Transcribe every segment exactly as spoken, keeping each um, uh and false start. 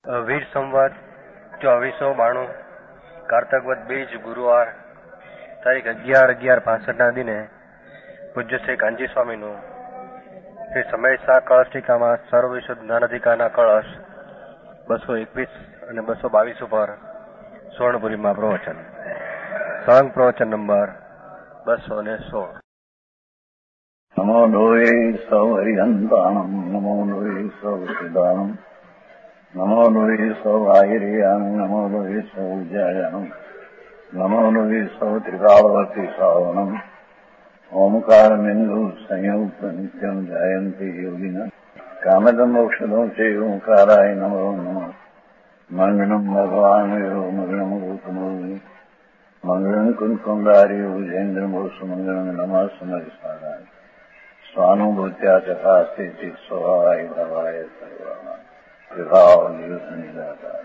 વીર સંવત ચોવીસો બાણું કારતક વદ બીજ ગુરુવાર તારીખ અગિયાર અગિયાર પાસઠ ના દિને પૂજ્ય શ્રી કાંજી સ્વામીનું શ્રી સમયસા કળશ ટીકામાં સર્વ વિશુદ્ધ જ્ઞાનાધિકારના કળશ બસો એકવીસ અને બસો બાવીસ ઉપર સ્વર્ણપુરીમાં પ્રવચન સંઘ પ્રવચન નંબર બસો ને સોળ. નમો લોહે સૌ હરિહંતાણમ નમો લોહે સૌ સિદ્ધાણમ નમો લોહે સૌ આહિર્યામ નમો લોહે સૌ જયાનમ નમો લોહે સૌ ત્રિકાળવતી શ્રાવણમ ઓમકાર બિંદુ સંયુક્ત નિત્યમ જયંતિ યોગિના કામદમ મોક્ષદમ છે ઓંકારાય નમો નમઃ મંગળમ ભગવાન મંગળમ ગૌતમોની મંગળમ કુંકુંડારી ઉજેન્દ્ર મોક્ષ મંગળમ નમઃ સમરિસારાય સ્વાનુભૂત્યા ચકાસ્તી સ્વભાવાય ભવાય સર્વમાં વિભાવ નિદાતા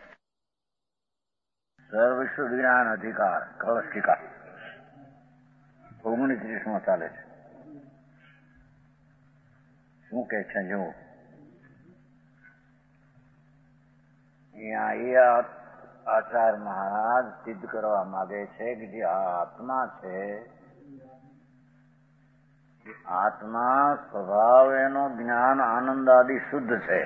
સર્વવિશ્વ જ્ઞાન અધિકાર કળશ ટીકા ઓગણત્રીસમાં ચાલે છે. શું કે છે જો અહીંયા એ આચાર્ય મહારાજ સિદ્ધ કરવા માંગે છે કે જે આ આત્મા છે આત્મા સ્વભાવ એનો જ્ઞાન આનંદ આદિ શુદ્ધ છે,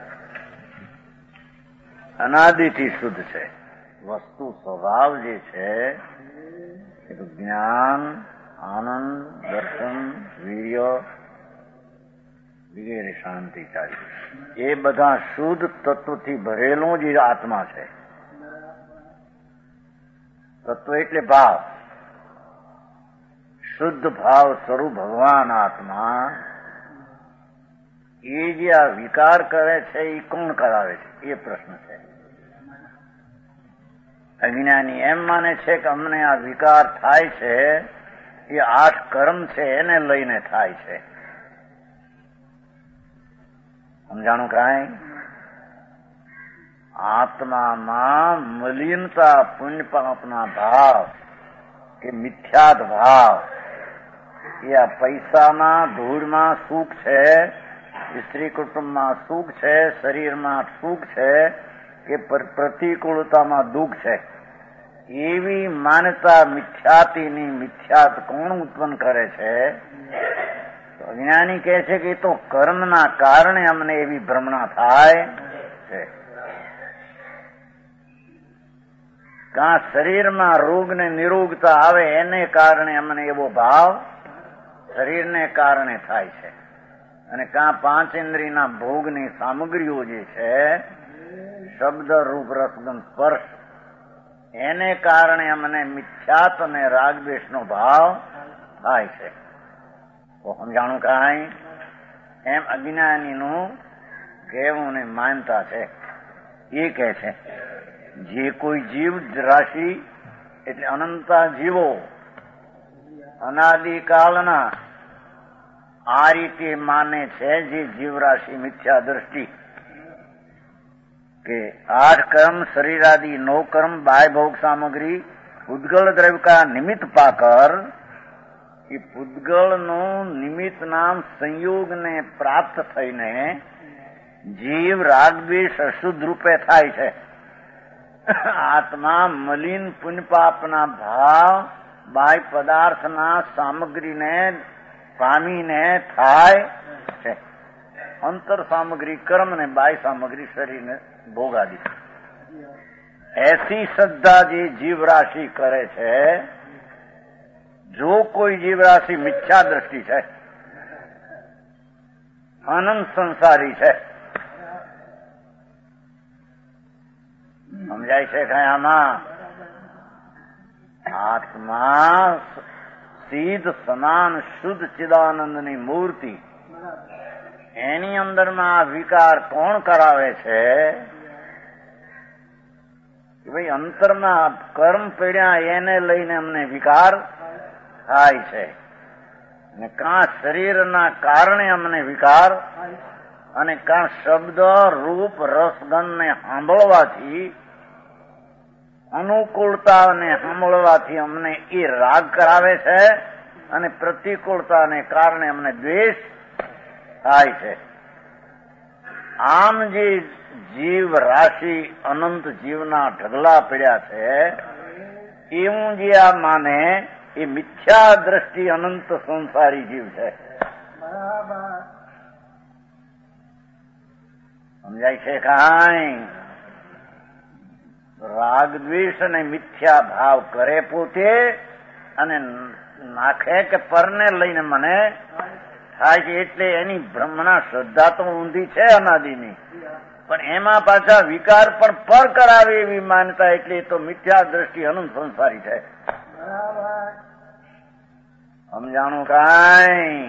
અનાદિથી શુદ્ધ છે. વસ્તુ સ્વભાવ જે છે એ તો જ્ઞાન, આનંદ, દર્શન, વીર્ય વગેરે શાંતિ ચાલી એ બધા શુદ્ધ તત્વથી ભરેલું જ આત્મા છે. તત્વ એટલે ભાવ, શુદ્ધ ભાવ સ્વરૂપ ભગવાન આત્મા એ જે આ વિકાર કરે છે એ કોણ કરાવે છે એ પ્રશ્ન છે. અજ્ઞાની એમ માને છે કે અમને આ વિકાર થાય છે એ આઠ કર્મ છે એને લઈને થાય છે. સમજાણું કાંઈ? આત્મામાં મલિનતા પુણ્ય પાપના ભાવ કે મિથ્યાત ભાવ એ આ પૈસામાં ધૂળમાં સુખ છે, સ્ત્રી કુટુંબમાં સુખ છે, શરીરમાં સુખ છે કે પ્રતિકૂળતામાં દુઃખ છે એવી માન્યતા મિથ્યાતીની મિથ્યાત કોણ ઉત્પન્ન કરે છે? અજ્ઞાની કહે છે કે એ તો કર્મના કારણે અમને એવી ભ્રમણા થાય છે. કાં શરીરમાં રોગ ને નિરોગતા આવે એને કારણે અમને એવો ભાવ શરીરને કારણે થાય છે, અને કાં પાંચ ઇન્દ્રિયના ભોગની સામગ્રીઓ જે છે શબ્દ રૂપ રસગંધ સ્પર્શ એને કારણે અમને મિથ્યાત અને રાગદ્વેષનો ભાવ થાય છે. તો સમજાણું કાંઈ? એમ અજ્ઞાનીનું કહેવું ને માનતા છે. એ કહે છે જે કોઈ જીવ રાશિ એટલે અનંતા જીવો અનાદિકાળના આ રીતે માને છે, જે જીવરાશિ મિથ્યા દ્રષ્ટિ કે આઠ કર્મ શરીર આદि નौ કર્મ बाह्य भोग सामग्री પૂદગલ દ્રવ્ય કા નિમિત્ત પાકર એ પૂદગલનું નિમિત્ત નામ સંયોગને પ્રાપ્ત થઈને જીવ રાગદ્વેષ અશુદ્ધ રૂપે થાય છે. આત્મા મલિન પુણ્યપાપના ભાવ બાહ્ય પદાર્થના સામગ્રીને પામીને થાય છે. અંતર સામગ્રી કર્મ ને બાહ્ય સામગ્રી શરીરને ભોગ આદિ. એસી શ્રદ્ધા જે જીવરાશિ કરે છે, જો કોઈ જીવરાશિ મિથ્યા દ્રષ્ટિ છે, અનંત સંસારી છે, સમજાય છે કે આમાં આત્મા સીધ સમાન શુદ્ધ ચિદાનંદની મૂર્તિ એની અંદરમાં વિકાર કોણ કરાવે છે કે ભાઈ અંતરમાં કર્મ પીડ્યા એને લઈને અમને વિકાર થાય છે, અને કાં શરીરના કારણે અમને વિકાર, અને કાં શબ્દ રૂપ રસગંધને સાંભળવાથી અનુકૂળતાને સાંભળવાથી અમને એ રાગ કરાવે છે, અને પ્રતિકૂળતાને કારણે અમને દ્વેષ થાય છે. આમ જે જીવ રાશિ અનંત જીવના ઢગલા પડ્યા છે એવું જે આ માને એ મિથ્યા દ્રષ્ટિ અનંત સંસારી જીવ છે. સમજાય છે કાંઈ? રાગ દ્વેષ અને મિથ્યા ભાવ કરે પોતે અને નાખે કે પરને લઈને મને થાય છે, એટલે એની બ્રહ્મણા શ્રદ્ધા તો ઊંધી છે અનાદિની, પણ એમાં પાછા વિકાર પણ પર કરાવે એવી માનતા, એટલે તો મિથ્યા દ્રષ્ટિ અનંત સંસારી છે. સમજાણું કાંઈ?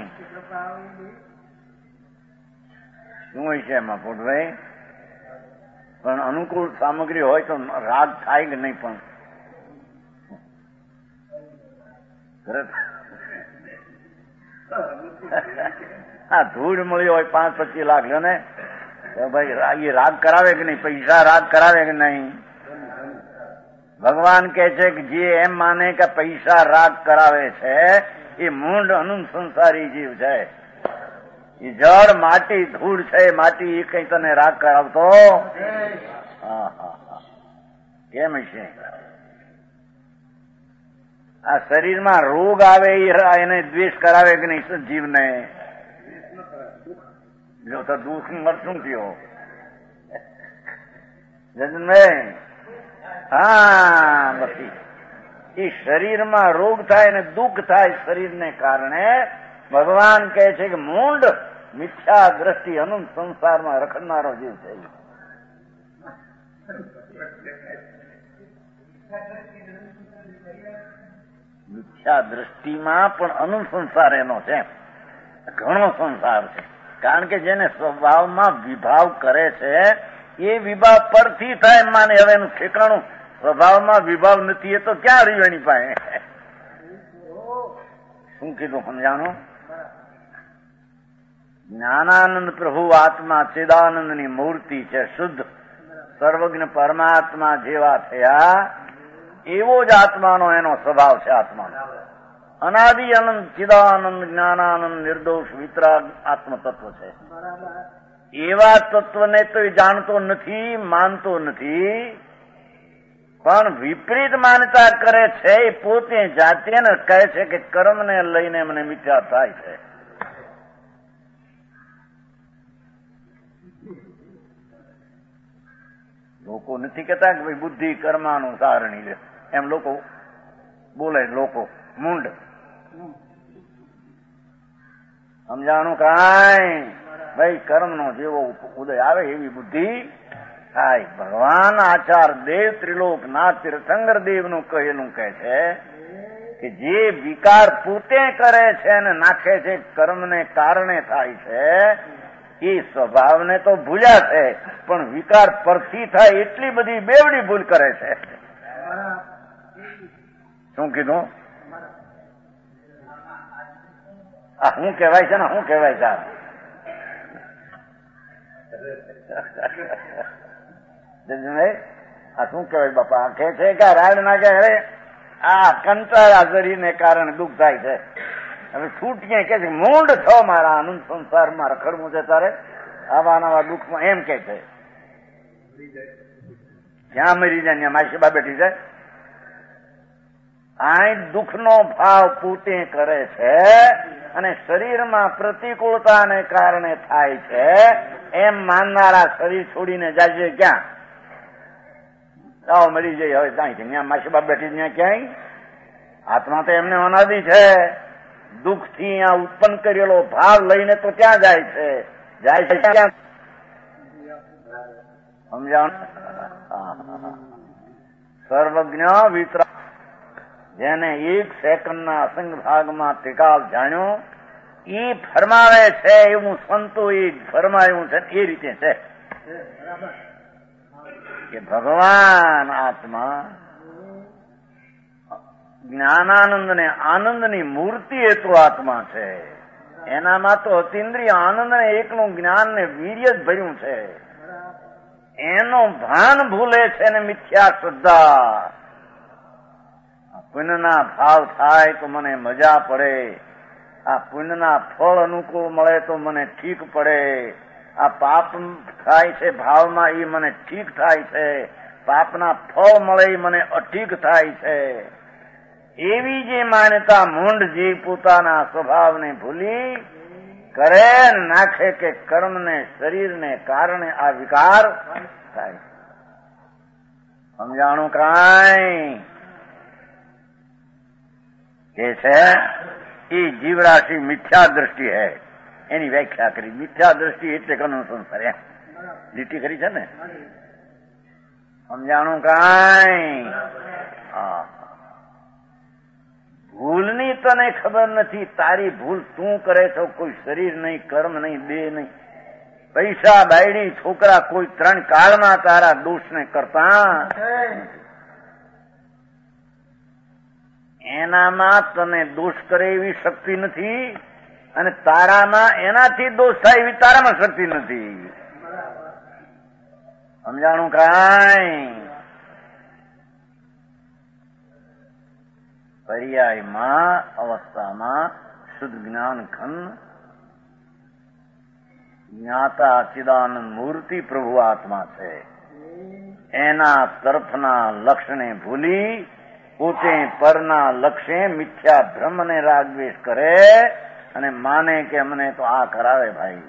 શું હોય છે એમાં પોટભાઈ? પણ અનુકૂળ સામગ્રી હોય તો રાગ થાય કે નહીં? પણ હા, ધૂળ મળી હોય પાંચ પચીસ લાખ લો ને ભાઈ, એ રાગ કરાવે કે નહીં? પૈસા રાગ કરાવે કે નહીં? ભગવાન કે છે કે જે એમ માને કે પૈસા રાગ કરાવે છે એ મૂંઢ અનંત સંસારી જીવ છે. એ જળ માટી ધૂળ છે, માટી એ કઈ તને રાગ કરાવતો હા હા હા કેમ છે? આ શરીરમાં રોગ આવે એને દ્વેષ કરાવે કે નહીં જીવને? જો તો દુઃખ શું થયો જજનભાઈ? હા, પછી એ શરીરમાં રોગ થાય ને દુઃખ થાય શરીરને કારણે ભગવાન કહે છે કે મૂંડ મિથ્યા દ્રષ્ટિ અનંત સંસારમાં રખડનારો જીવ છે. મિથ્યા દ્રષ્ટિમાં પણ અનંત સંસાર એનો છે, ઘણો સંસાર છે. કારણ કે જેને સ્વભાવમાં વિભાવ કરે છે એ વિભાવ પરથી થાય માને. હવે એનું ઠેકાણું સ્વભાવમાં વિભાવ નથી, એ તો ક્યાં રહ્યું એની પાસે? શું કીધું સમજાણું? જ્ઞાનાનંદ પ્રભુ આત્મા ચિદાનંદની મૂર્તિ છે, શુદ્ધ સર્વજ્ઞ પરમાત્મા જેવા થયા એવો જ આત્માનો એનો સ્વભાવ છે. આત્માનો અનાદિ અનંત ચિદાનંદ જ્ઞાનાનંદ નિર્દોષ વિતરાગ આત્મ તત્વ છે. એવા તત્વને તો એ જાણતો નથી, માનતો નથી, પણ વિપરીત માનતા કરે છે. એ પોતે જાતે ને કહે છે કે કર્મને લઈને મને મિથ્યા થાય છે. લોકો નથી કહેતા કે ભાઈ બુદ્ધિ કર્માનું સારણી લે, એમ લોકો બોલે. લોકો મૂંડ સમજાણું કાંઈ? ભાઈ કર્મનો જેવો ઉદય આવે એવી બુદ્ધિ થાય. ભગવાન આચાર દેવ ત્રિલોકનાથ તીર્થંકર દેવનું કહેલું કહે છે કે જે વિકાર પોતે કરે છે અને નાખે છે કર્મને કારણે થાય છે એ સ્વભાવને તો ભૂલ્યા છે, પણ વિકાર પરથી થાય એટલી બધી બેવડી ભૂલ કરે છે. શું કીધું? આ શું કહેવાય છે ને? શું કહેવાય છે? આ શું કહેવાય બાપા? કે છે કે રાડ ના કે આ કંટાળા શરીરને કારણે દુઃખ થાય છે. હવે છૂટીએ કે છે મૂંડ છો મારા આનંદ સંસારમાં રખડવું છે તારે આવા નવા દુઃખમાં, એમ કે છે. જ્યાં મરી જાય ત્યાં માસીબા બેઠી જાય. આ દુઃખનો ભાવ પોતે કરે છે અને શરીરમાં પ્રતિકૂળતાને કારણે થાય છે એમ માનનારા શરીર છોડીને જાય છે ક્યાં? આવો મરી જાય હવે ત્યાં ત્યાં માસીબા બેઠી ત્યાં ક્યાંય? આત્મા તો એમને અનાદિ છે. દુઃખથી અહીંયા ઉત્પન્ન કરેલો ભાવ લઈને તો ક્યાં જાય છે? જાય છે ક્યાં? સમજાવ? સર્વજ્ઞ વિતરા જેને એક સેકન્ડના અસંગ ભાગમાં ત્રિકાલ જાણ્યો એ ફરમાવે છે એવું સંતો એ ફરમાયું છે એ રીતે છે કે ભગવાન આત્મા જ્ઞાનાનંદ ને આનંદની મૂર્તિ એ તો આત્મા છે. એનામાં તો અતિન્દ્રિય આનંદ ને એકનું જ્ઞાન ને વીર્ય જ ભર્યું છે. એનો ભાન ભૂલે છે ને મિથ્યા શ્રદ્ધા. પુણ્યના ભાવ થાય તો મને મજા પડે, આ પુણ્યના ફળ અનુકૂળ મળે તો મને ઠીક પડે, આ પાપ થાય છે ભાવમાં, એ મને ઠીક થાય છે, પાપના ફળ મળે એ મને અઠીક થાય છે. એવી જે માન્યતા મૂંઢ જીવ પોતાના સ્વભાવને ભૂલી કરે નાખે કે કર્મને શરીરને કારણે આ વિકાર થાય. સમજાણું કાંઈ કે છે એ જીવરાશિ મિથ્યા દ્રષ્ટિ હે, એની વ્યાખ્યા કરી. મિથ્યા દ્રષ્ટિ એટલે કનું સંસાર એમ લીટી કરી છે ને. સમજાણું કાંઈ? હા, ભૂલની તને ખબર નથી. તારી ભૂલ તું કરે છો, કોઈ શરીર નહીં, કર્મ નહીં, દેહ નહીં, પૈસા, બાયડી, છોકરા, કોઈ ત્રણ કાળમાં તારા દોષને કરતા એનામાં તને દોષ કરે એવી શક્તિ નથી, અને તારામાં એનાથી દોષ થાય એવી તારામાં શક્તિ નથી. સમજાણું કાંઈ? પર્યાયમાં અવસ્થામાં શુદ્ધ જ્ઞાન ખંડ જ્ઞાતા અચિદાનંદ મૂર્તિ પ્રભુ આત્મા છે. એના તરફના લક્ષ્યને ભૂલી પોતે પરના લક્ષ્ય મિથ્યા ભ્રમને રાગદ્વેષ કરે અને માને કે અમને તો આ કરાવે ભાઈ.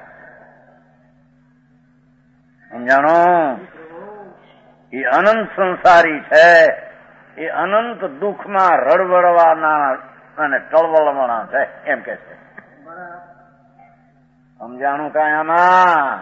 સમજાણો? એ અનંત સંસારી છે. એ અનંત દુઃખમાં રડવડવાના અને ટળવળવાના છે એમ કે છે. સમજાણું કાંઈ આમાં?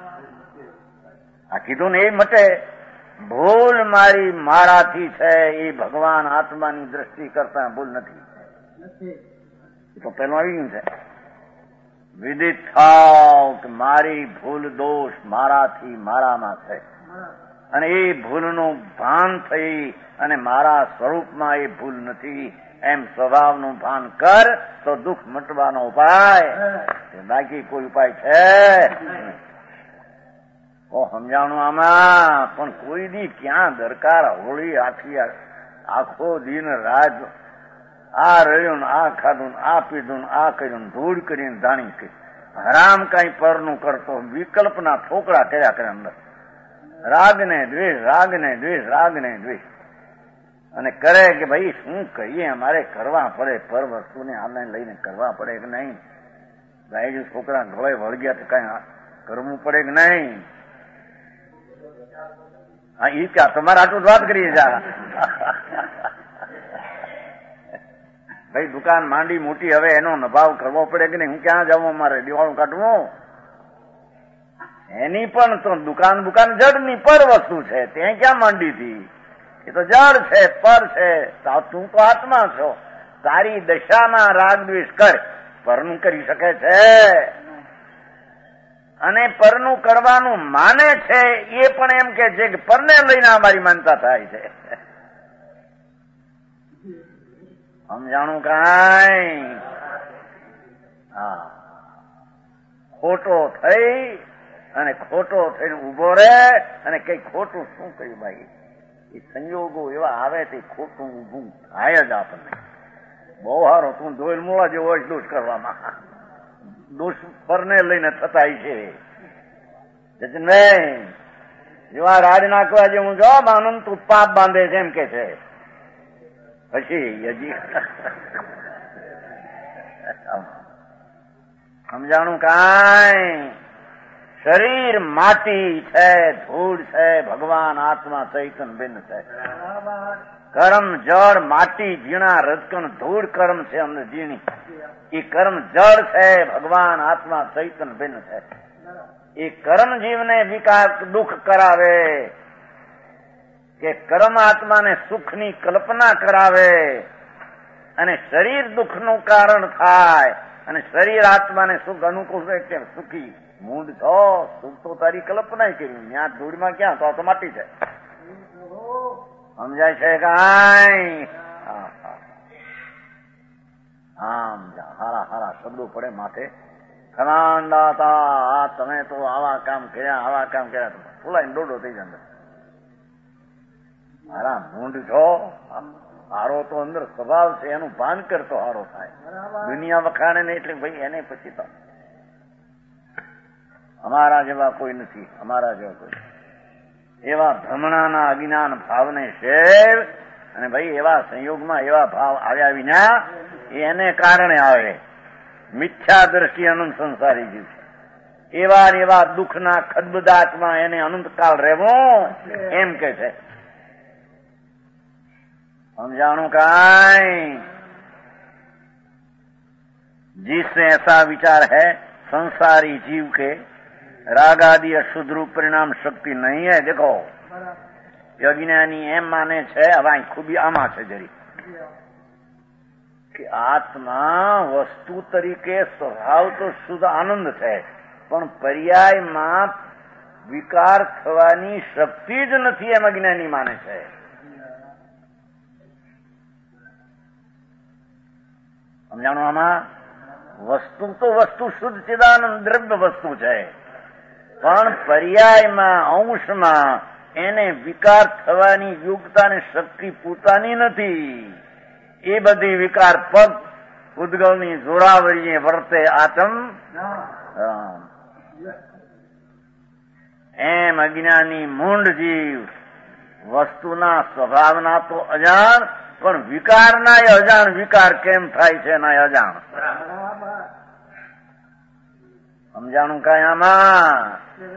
આ કીધું ને એ મટે. ભૂલ મારી મારાથી છે, એ ભગવાન આત્માની દ્રષ્ટિ કરતા ભૂલ નથી. એ તો પેલું આવી ગયું છે. વિદિત થાવ કે મારી ભૂલ દોષ મારાથી મારામાં છે, અને એ ભૂલનું ભાન થઈ અને મારા સ્વરૂપમાં એ ભૂલ નથી એમ સ્વભાવનું ભાન કર તો દુઃખ મટવાનો ઉપાય. બાકી કોઈ ઉપાય છે? ઓ સમજાણું આમાં? પણ કોઈ દી ક્યાં દરકાર હોળી આખી આખો દિન રાત આ રહ્યું, આ ખાધું, આ પીધું, આ કર્યું, ધૂળ કરીને ધાણી કરી, હરામ કઈ પરનું કરતો, વિકલ્પના ઠોકરા કર્યા કરે અંદર. રાગ ને દ્વેષ, રાગ ને દ્વેષ, રાગ ને દ્વેષ, અને કરે કે ભાઈ શું કહીએ, અમારે કરવા પડે, પર વસ્તુને આને લઈને કરવા પડે કે નહીં? ભાઈ છોકરા ગળે વળગ્યા તો કઈ કરવું પડે કે નહીં? હા, એ ક્યાં તમારે આટલું જ વાત કરીએ જા. ભાઈ દુકાન માંડી મોટી, હવે એનો નભાવ કરવો પડે કે નહીં? હું ક્યાં જાઉં, અમારે દિવાળું કાઢવું? એની પણ તો દુકાન દુકાન જડની પર વસ્તુ છે, ત્યાં ક્યાં માંડી હતી? એ તો જડ છે, પર છે. તું તો આત્મા છો. તારી દશામાં રાગ દ્વેષ કર, પરનું કરી શકે છે. અને પરનું કરવાનું માને છે એ પણ એમ કે છે કે પરને લઈને અમારી માનતા થાય છે. સમજાણું કાંઈ? હા, ખોટો થઈ અને ખોટો થઈને ઉભો રહે અને કઈ ખોટું શું કર્યું ભાઈ? એ સંયોગો એવા આવે તે ખોટું ઊભું થાય જ આપણને. બહુ સારો, તું ધોઈલ મૂળા જેવો હોય દોષ કરવામાં. દોષ પરને લઈને થતા છે. જતનભાઈ જેવા રાડ નાખવા જે હું જો માનું તું પાપ બાંધે છે એમ કે છે. પછી હજી સમજાણું કાંઈ? શરીર માટી છે, ધૂળ છે, ભગવાન આત્મા ચૈતન ભિન્ન છે. કર્મ જળ, માટી, ઝીણા, રજકણ, ધૂળ કર્મ છે અંદર ઝીણી. એ કર્મ જળ છે, ભગવાન આત્મા ચૈતન ભિન્ન છે. એ કર્મ જીવને વિકાર દુઃખ કરાવે કે કર્મ આત્માને સુખની કલ્પના કરાવે અને શરીર દુઃખનું કારણ થાય અને શરીર આત્માને સુખ અનુકૂળ એટલે સુખી. મૂળ છો, સુખ તો તારી કલ્પના કરી. ત્યાં ધૂળમાં ક્યાં? તો તો માટી છે. સમજાય છે કાંઈ? આમ હારા હારા શબ્દો પડે માથે. ખમાન દાતા, આ તમે તો આવા કામ કર્યા, આવા કામ કર્યા, ફૂલાઈને દોડો થઈ જાય. હારા મૂંઢ છો. હારો તો અંદર સ્વભાવ છે, એનું ભાન કરતો હારો થાય. દુનિયા વખાણે ને એટલે ભાઈ એને પછી તો અમારા જેવા કોઈ નથી, અમારા જેવા કોઈ. એવા ભ્રમણાના અજ્ઞાન ભાવને સેવ અને ભાઈ એવા સંયોગમાં એવા ભાવ આવ્યા વિના એને કારણે આવે. મિથ્યા દ્રષ્ટિ અનંત સંસારી જીવ છે. એવા ને એવા દુઃખના ખદબદાતમાં એને અનંતકાળ રહેવું એમ કે છે. સમજાણું કાંઈ? जिससे ऐसा विचार है संसारी जीव के राग आदि अशुद्ध रूप परिणाम शक्ति नहीं है. देखो यज्ञानी एम माने છે, હવે ખૂબી આમાં છે જરી કે આત્મા વસ્તુ તરીકે સ્વભાવ તો શુદ્ધ આનંદ છે, પણ પર્યાયમાં વિકાર થવાની શક્તિ જ નથી એમ અજ્ઞાની માને છે. સમજાણું? આમાં વસ્તુ તો વસ્તુ શુદ્ધ ચિદાનંદ દ્રવ્ય વસ્તુ છે, પણ પર્યાયમાં અંશમાં એને વિકાર થવાની યોગ્યતાની શક્તિ પોતાની નથી. એ બધી વિકાર પદ ઉદ્ગલની જોરાવરીએ વર્તે આતમ એમ અજ્ઞાની મૂંડ જીવ વસ્તુના સ્વભાવના તો અજાણ, પણ વિકારના અજાણ. વિકાર કેમ થાય છે એના અજાણ. સમજાણું કાંઈ આમાં?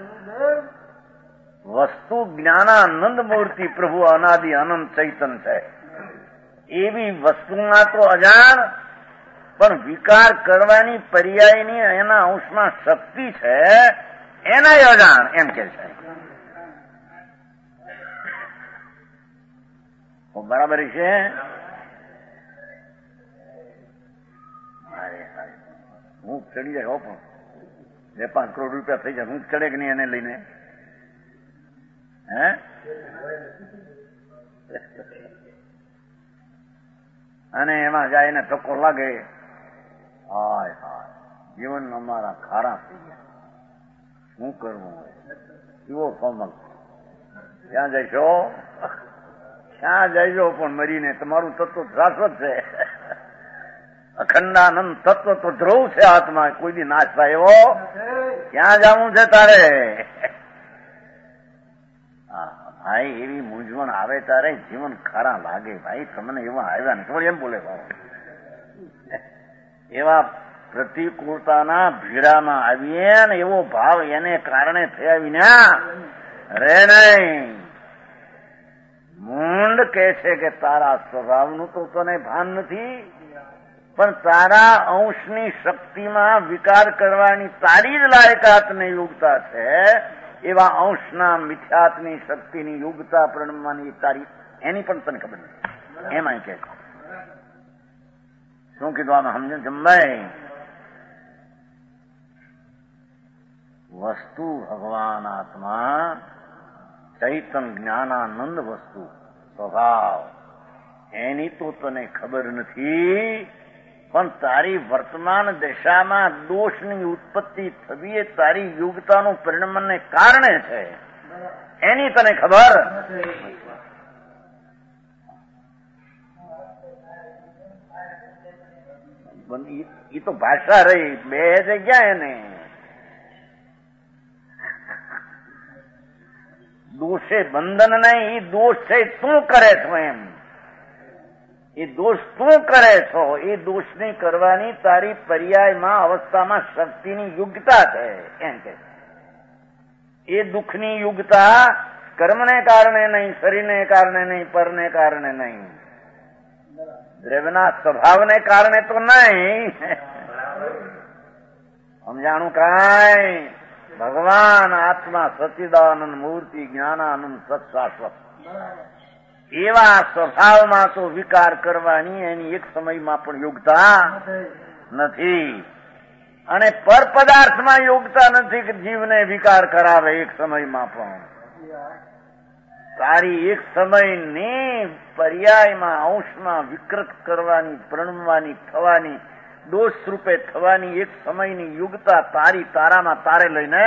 વસ્તુ જ્ઞાનાનંદ મૂર્તિ પ્રભુ અનાદિ અનંત ચૈતન છે. એવી વસ્તુમાં તો અજાણ, પણ વિકાર કરવાની પર્યાયની એના અંશમાં શક્તિ છે એના અજાણ એમ કે છે. બરાબર છે? હું ચડી જાય પણ બે પાંચ કરોડ રૂપિયા થઈ જાય, હું ચડે કે નહીં એને લઈને? હે અને એમાં જાય એને ધક્કો લાગે, હાય હાય જીવન અમારા ખારા થઈ ગયા, શું કરવું? જુઓ કોમલ, ક્યાં જઈશો? ક્યાં જઈશો? પણ મરીને તમારું તત્વ શાશ્વત છે. અખંડાનંદ તત્વ તો ધ્રુવ છે આત્મા, કોઈ દી નાશ થાય એવો. ક્યાં જવું છે તારે? ભાઈ એવી મૂંઝવણ આવે તારે જીવન ખારા લાગે. ભાઈ તમને એવા આવ્યા ને ખબર એમ બોલે ભાવ એવા પ્રતિકૂળતાના ભીડામાં આવીએ ને એવો ભાવ એને કારણે થયા વિના રે નહીં. મૂંડ કે છે કે તારા સ્વભાવનું તો તને ભાન નથી, પણ તારા અંશની શક્તિમાં વિકાર કરવાની તારી જ લાયકાત ને યોગ્યતા છે. એવા અંશના મિથ્યાત્ની શક્તિની યોગ્યતા પ્રણમવાની તારી એની પણ તને ખબર નથી. એમાં કે શું કીધું આમાં સમજ જમભાઈ? વસ્તુ ભગવાન આત્મા ચૈતન જ્ઞાનાનંદ વસ્તુ સ્વભાવ એની તો તને ખબર નથી, પણ તારી વર્તમાન દશામાં દોષની ઉત્પત્તિ થવી એ તારી યોગ્યતાનું પરિણમને કારણે છે, એની તને ખબર. એ તો ભાષા રહી, બે જગ્યા એને દોષે બંધન નહીં, એ દોષ છે તું કરે છો એમ. એ દોષ તું કરે છો, એ દોષની કરવાની તારી પર્યાયમાં અવસ્થામાં શક્તિની યુગતા છે એમ કે. એ દુઃખની યુગતા કર્મને કારણે નહીં, શરીરને કારણે નહીં, પરને કારણે નહીં, દ્રવ્યના સ્વભાવને કારણે તો નહીં. સમજાણું કાંઈ? ભગવાન આત્મા સચ્ચિદાનંદ મૂર્તિ જ્ઞાનાનંદ સત્શાશ્વત એવા સ્વભાવમાં તો વિકાર કરવાની એની એક સમયમાં પણ યોગ્યતા નથી, અને પર પદાર્થમાં યોગ્યતા નથી કે જીવને વિકાર કરાવે એક સમયમાં પણ. તારી એક સમયની પર્યાયમાં અંશમાં વિકૃત કરવાની, પ્રણમવાની, થવાની, દોષ રૂપે થવાની એક સમયની યુગતા તારી તારામાં તારે લઈને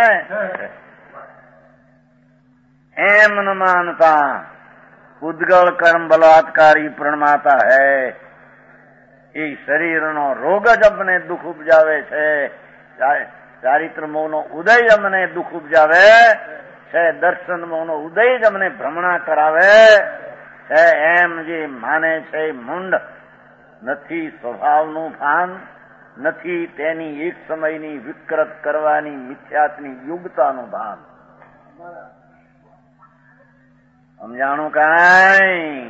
એમ ન માનતા ઉદ્ગલ કર્મ બલાત્કારી પ્રણમાતા હૈ. એ શરીરનો રોગ જ અમને દુઃખ ઉપજાવે છે. ચારિત્ર મોહનો ઉદય જ અમને દુઃખ ઉપજાવે છે, દર્શન મોહનો ઉદય જ અમને ભ્રમણા કરાવે છે. એમ જે માને છે મૂંડ, નથી સ્વભાવનું ભાન, નથી તેની એક સમયની વિકૃત કરવાની મિથ્યાત્ની યુગતાનું ભાન. સમજાણું કાંઈ?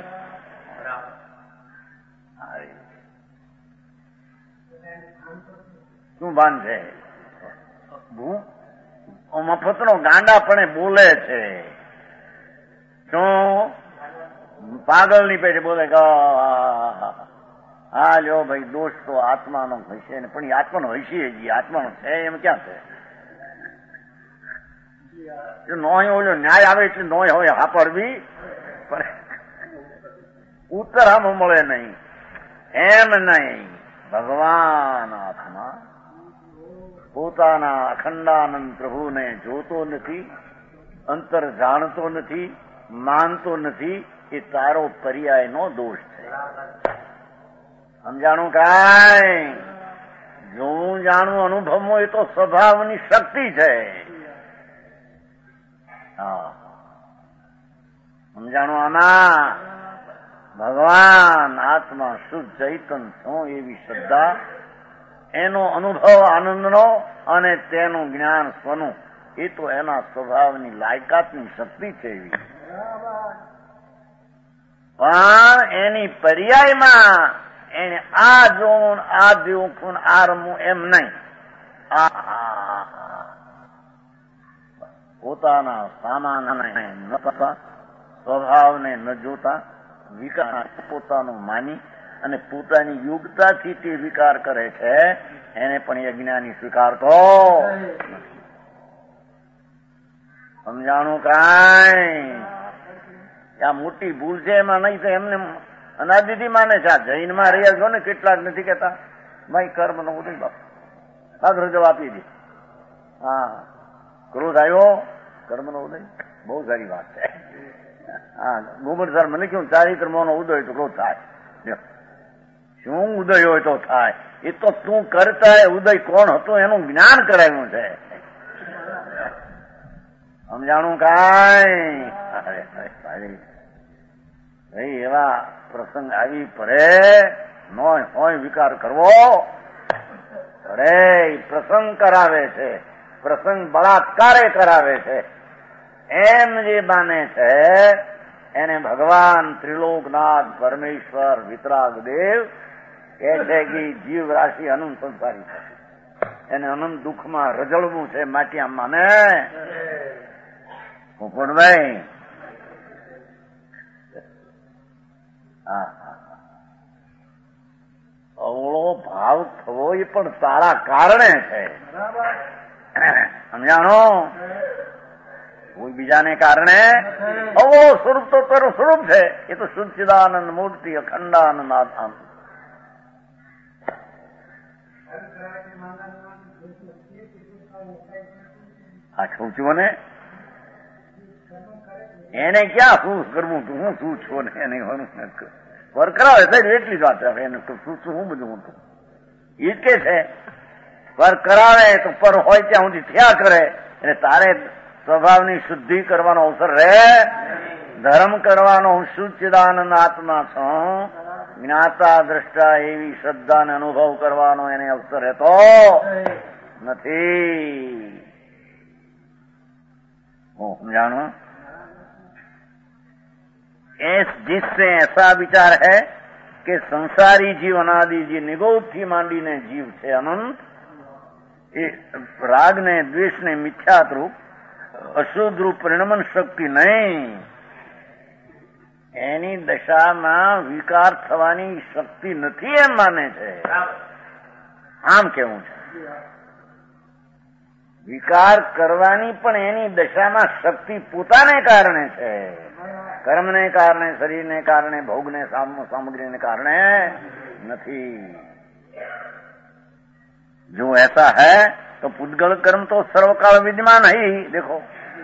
શું ભાન છે? મફતનો ગાંડાપણે બોલે છે. શું પાગલની પેટે બોલે કે હા લ્યો ભાઈ દોષ તો આત્માનો હશે ને, પણ એ આત્માનો હશે જ, આત્માનો છે એમ ક્યાં છે? નોય ઓલો ન્યાય આવે એટલે નોય હોય હાપડવી, પણ ઉત્તર આમ મળે નહીં. એમ નહીં, ભગવાન આત્મા પોતાના અખંડાનંદ પ્રભુને જોતો નથી, અંતર જાણતો નથી, માનતો નથી. એ તારો પર્યાયનો દોષ છે. સમજાણું કાંઈ? જોવું જાણવું અનુભવવું એ તો સ્વભાવની શક્તિ છે. હા, સમજાણું? આમાં ભગવાન આત્મા શુદ્ધ ચૈતન શું એવી શ્રદ્ધા, એનો અનુભવ આનંદનો અને તેનું જ્ઞાન સ્વનું, એ તો એના સ્વભાવની લાયકાતની શક્તિ છે એવી. પણ એની પર્યાયમાં એને આ જોવું, આ દેવું, આ રમવું એમ નહીં. આ પોતાના સામાનને ન કરતા, સ્વભાવને ન જોતા, વિકાર પોતાનું માની અને પોતાની યોગ્યતાથી તે વિકાર કરે છે, એને પણ અજ્ઞાની સ્વીકારતો. સમજાણું કાંઈ? આ મોટી ભૂલ છે. એમાં નહીં તો એમને અનાદિથી માને છે. આ જૈનમાં રહ્યા છો ને કેટલાક નથી કેતા ભાઈ કર્મ નો ઉદય, બાપ આગ્રહ જવાબ આપી દે. હા, ક્રોધ આવ્યો, કર્મ નો ઉદય, બહુ સારી વાત છે. હા, ગોમડ સર મને કેવું ચારિત્ર મોહનો ઉદય તો ક્રોધ થાય. શું ઉદય હોય તો થાય? એ તો તું કરતા ઉદય કોણ હતું એનું જ્ઞાન કરાવ્યું છે. સમજાણું કાંઈ? ભાઈ એવા પ્રસંગ આવી પડે, નો હોય વિકાર કરવો પડે. પ્રસંગ કરાવે છે, પ્રસંગ બળાત્કારે કરાવે છે. એમ જે માને છે એને ભગવાન ત્રિલોકનાથ પરમેશ્વર વિતરાગ દેવ કહે છે કે જીવ રાશિ અનંત સંસારી છે, એને અનંત દુઃખમાં રજળવું છે. માટી માને પોપટભાઈ, અવળો ભાવ થવો એ પણ તારા કારણે છે. સમજાણો? કોઈ બીજાને કારણે અવળો સ્વરૂપ તો તારું સ્વરૂપ છે. એ તો શુદ્ધિદાનંદ મૂર્તિ અખંડાનંદ આત્મા. આ છું છું ને એને ક્યાં શું કરવું, હું શું છું ને એને વર કરાવે એટલી જ વાત. એને શું શું હું બધું હું એ જ કે છે વર કરાવે તો પર હોય ત્યાં સુધી થયા કરે. એટલે તારે સ્વભાવની શુદ્ધિ કરવાનો અવસર રહે, ધર્મ કરવાનો. હું શુદ્ધિદાનંદ આત્મા છું, જ્ઞાતા દ્રષ્ટા એવી શ્રદ્ધાને અનુભવ કરવાનો એને અવસર રહેતો નથી. समझानो जिससे ऐसा विचार है कि संसारी जीव अनादि जी निगोद थी मांडी ने जीव છે અનંત, એ રાગ ને દ્વેષ ને મિથ્યાત રૂપ અશુદ્ધ રૂપ પરિણમન શક્તિ નહીં, એની દશામાં વિકાર થવાની શક્તિ નથી એમ માને છે. આમ કેવું છે, વિકાર કરવાની પણ એની દશામાં શક્તિ પોતાને કારણે છે, કર્મને કારણે, શરીરને કારણે, ભોગને સામગ્રીને કારણે નથી. जो ऐसा है तो पुद्गल कर्म तो सर्वकाल विद्यमान ही. देखो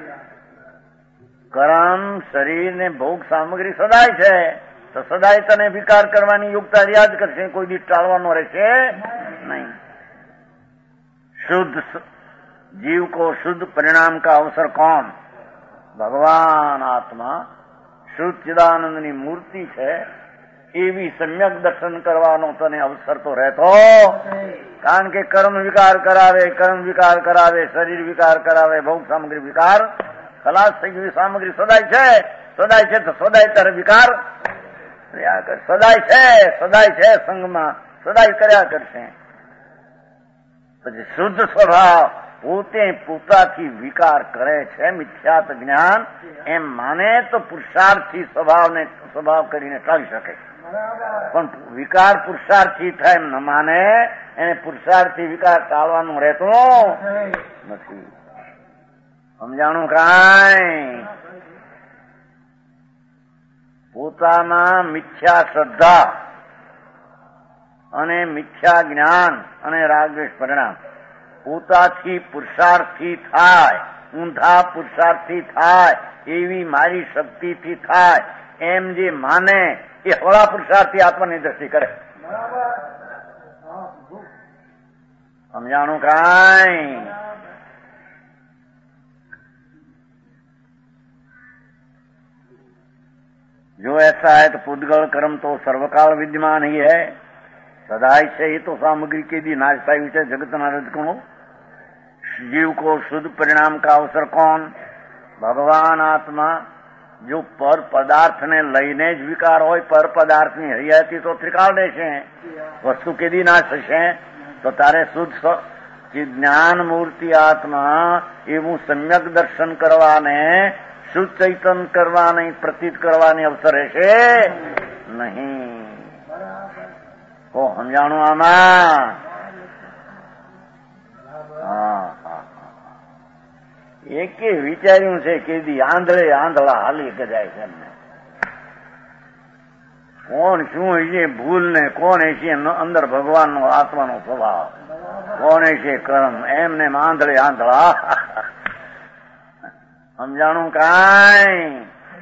कर्म शरीर ने भोग सामग्री સદાય છે, તો સદાય તને વિકાર કરવાની યોગ્યતા યાદ કરશે, કોઈ દી ટાળવાનો રહેશે નહીં. શુદ્ધ जीव को शुद्ध परिणाम का अवसर कौन? ભગવાન આત્મા શુદ્ધ ચિદાનંદની મૂર્તિ છે, એવી સમ્યક દર્શન કરવાનો તને અવસર તો રહેતો. કારણ કે કર્મ વિકાર કરાવે, કર્મ વિકાર કરાવે, શરીર વિકાર કરાવે, ભોગ સામગ્રી વિકાર, ખલાસ થઈ ગઈ સામગ્રી સદાય છે, સદાય છે તો સદાય તારે વિકાર કર્યા કર. સદાય છે, સદાય છે સંગમાં, સદાય કર્યા કરશે. પછી શુદ્ધ સ્વભાવ પોતે પોતાથી વિકાર કરે છે, મિથ્યાત જ્ઞાન એમ માને તો પુરુષાર્થી સ્વભાવને સ્વભાવ કરીને ટાળી શકે. પણ વિકાર પુરુષાર્થી થાય એમ ન માને, એને પુરુષાર્થી વિકાર ટાળવાનું રહેતું નથી. સમજાણું કાંઈ? પોતામાં મિથ્યા શ્રદ્ધા અને મિથ્યા જ્ઞાન અને રાગદ્વેષ પરિણામ પોતાથી પુરુષાર્થી થાય, ઊંધા પુરુષાર્થી થાય, એવી મારી શક્તિથી થાય એમ જે માને એ હળા પુરુષાર્થી આત્માની દ્રષ્ટિ કરે. સમજાણું કાંઈ? जो ऐसा है तो पुद्गल कर्म तो सर्वकाल विद्यमान ही है, सदाई से ही तो सामग्री के दी नाचता ही है जगत नारद को. जीव को शुद्ध परिणाम का अवसर कौन? भगवान आत्मा. जो पर पदार्थ ने लईने ज विकार होय, पर पदार्थ ની હરિયાતી તો ત્રિકાળ રહેશે, વસ્તુ કેદી નાશ થશે? તો તારે શુદ્ધ જ્ઞાન મૂર્તિ આત્મા એવું સમ્યક દર્શન કરવાને, શુદ્ધ ચૈતન કરવાની, પ્રતીત કરવાની અવસર રહેશે નહીં. ઓ સમજાણું આમાં? હા હા એકે વિચાર્યું છે કે દી આંધળે આંધળા હાલી ગજાય છે એમને. કોણ શું હશે ભૂલ ને, કોણ હશે અંદર ભગવાનનો આત્માનો સ્વભાવ, કોણ હશે કર્મ, એમને આંધળે આંધળા. સમજાણું કાંઈ?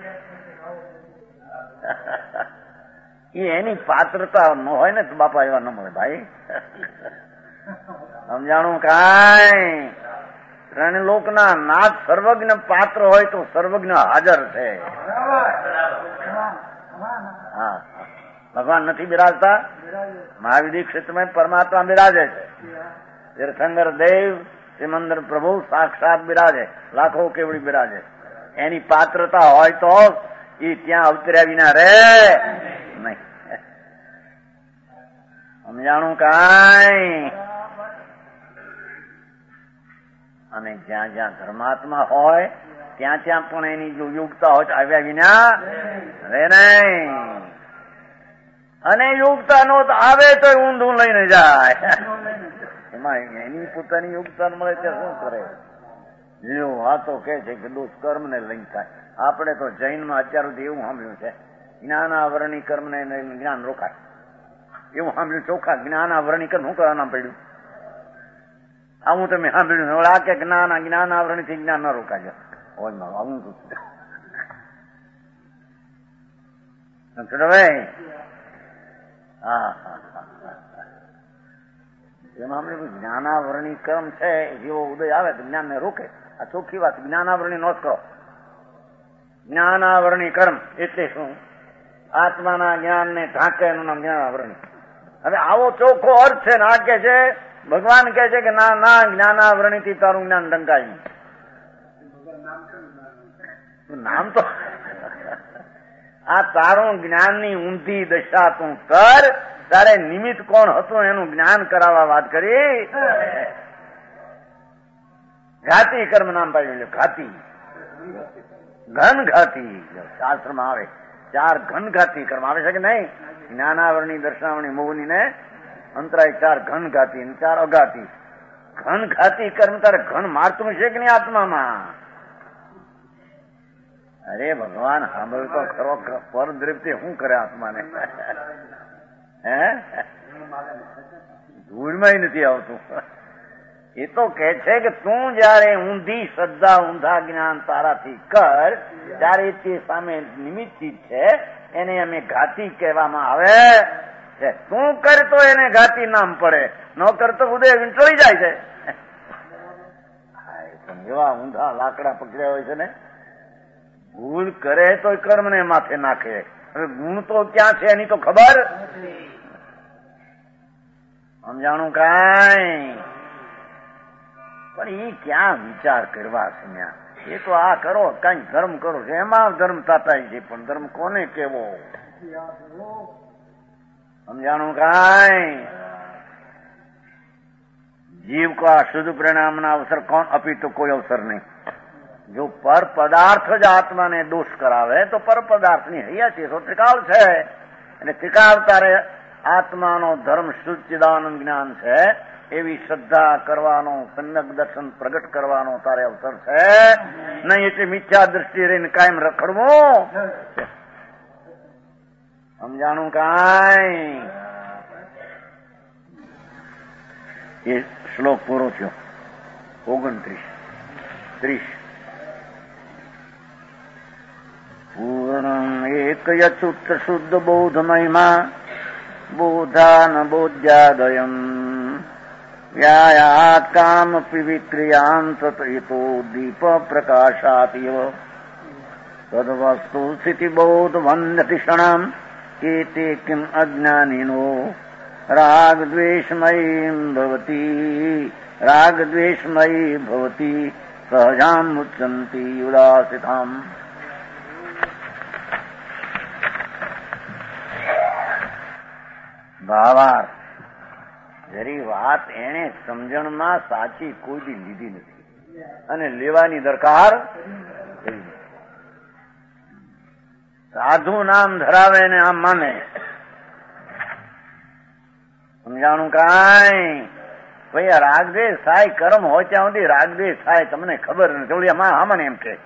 એ એની પાત્રતા ન હોય ને તો બાપા એવા ન મળે ભાઈ. સમજાણું કાંઈ? ત્રણ લોકના નાથ સર્વજ્ઞ પાત્ર હોય તો સર્વજ્ઞ હાજર છે. હા ભગવાન નથી બિરાજતા? મહાવિધિ ક્ષેત્રમાં પરમાત્મા બિરાજે છે. તીર્થંકર દેવ, સિમંદર પ્રભુ સાક્ષાત બિરાજે, લાખો કેવડી બિરાજે. એની પાત્રતા હોય તો એ ત્યાં અવતર્યા વિના રે નહીં. સમજાણું કાંઈ? અને જ્યાં જ્યાં ધર્માત્મા હોય ત્યાં ત્યાં પણ એની જો યોગતા હોય તો આવ્યા વિના રે નહીં. અને યોગતા નો તો આવે તો ઊંધું લઈને જાય. એમાં એની પોતાની યોગતા મળે ત્યાં શું કરે? જો આ તો કે છે કે દુષ્કર્મ ને લઈને થાય. આપણે તો જૈનમાં અત્યાર સુધી એવું સાંભળ્યું છે, જ્ઞાનાવરણી કર્મ ને જ્ઞાન રોકાય એવું સાંભળ્યું. ચોખ્ખા જ્ઞાનાવરણી કર્મ શું કરવા નામ પડ્યું? આવું તમે સાંભળ્યું? આ કે જ્ઞાન જ્ઞાનાવરણી થી જ્ઞાન ન રોકાય. આવું તો ભાઈ હા એમાં જ્ઞાનાવરણી કર્મ છે, જેવો ઉદય આવે તો જ્ઞાન ને રોકે. આ ચોખ્ખી વાત. જ્ઞાનાવરણી નોંધ કરો. જ્ઞાનાવરણી કર્મ એટલે શું? આત્માના જ્ઞાન ને ઢાંકે એનું નામ જ્ઞાનાવરણી. હવે આવો ચોખ્ખો અર્થ છે ને આ કે છે ભગવાન કહે છે કે ના ના જ્ઞાનાવરણી થી તારું જ્ઞાન ઢંકાય. નામ તો આ તારું જ્ઞાનની ઊંધી દશા તું કર. તારે નિમિત્ત કોણ હતું એનું જ્ઞાન કરાવવા વાત કરી. ઘાતી કર્મ નામ પાડ્યું. ઘાતી ઘન ઘાતી શાસ્ત્રમાં આવે. ચાર ઘન ઘાતી કર્મ આવે છે કે નહીં? જ્ઞાનાવરણી, દર્શનાવરણી, મોહની ને અંતરાય ચાર ઘન ઘાતી, ચાર અઘાતી. ઘન ઘાતી કર્મ તારે ઘન મારતું છે કે નહીં આત્મામાં? અરે ભગવાન સાંભળ તો ખરો. પર દ્રવ્ય શું કરે આત્માને? હે ધૂળમાં નથી આવતું. એ તો કે છે કે તું જયારે ઊંધી શ્રદ્ધા, ઊંધા જ્ઞાન તારાથી કર ત્યારે તે સામે નિમિત્તિત છે, એને અમે ઘાતી કહેવામાં આવે છે. તું કર તો એને ઘાતી નામ પડે, ન કર તો ઉદય વીંટળી જાય છે. એવા ઊંધા લાકડા પકડ્યા હોય છે ને, ભૂલ કરે તો કર્મને માથે નાખે. હવે ગુણ તો ક્યાં છે એની તો ખબર સમજાણું કાંઈ, પણ એ ક્યાં વિચાર કરવા છે? એ તો આ કરો, કઈ ધર્મ કરો છો, એમાં ધર્મ તાતાય છે, પણ ધર્મ કોને કેવો સમજાણું કાંઈ? જીવ કો આ શુદ્ધ પરિણામના અવસર કોણ અપી તો કોઈ અવસર નહીં. જો પર પદાર્થ જ આત્માને દોષ કરાવે તો પર પદાર્થની હૈયા છે તો ત્રિકાળ છે, એટલે ત્રિકાળ તારે આત્માનો ધર્મ શુદ્ધ ચિદાનંદ જ્ઞાન છે એવી શ્રદ્ધા કરવાનો, સમ્યક દર્શન પ્રગટ કરવાનો તારે અવસર છે નહીં. એટલે મિથ્યા દ્રષ્ટિ રહીને કાયમ રખડવું સમજાણું કાંઈ? એ શ્લોક પૂરો થયો. ઓગણત્રીસ ત્રીસ પૂર્ણ એક યચુત શુદ્ધ બોધ મહિમા બોધાન બોધ્યાદયમ વ્યાયાત કામપી વિક્રિયામ તતો દીપ પ્રકાશાતિવ તદ્વસ્તુ સ્થિતિ બોધ વન્યતિષણામ એતે કિમ અજ્ઞાનિનો રાગ દ્વેષમયી ભવતી રાગ દ્વેષમયી ભવતી સહજામ મુચ્યંતી ઉદાસિતામ. ભાવાર્થ જરી વાત એને સમજણમાં સાચી કોઈ દી લીધી નથી અને લેવાની દરકાર સાધુ નામ ધરાવે ને આમ માને સમજાણું કાંઈ? ભાઈ આ રાગદ્વેષ થાય કર્મ હોય ત્યાં સુધી રાગદ્વેષ થાય તમને ખબર નથી. ઓલી આમાં એમ કે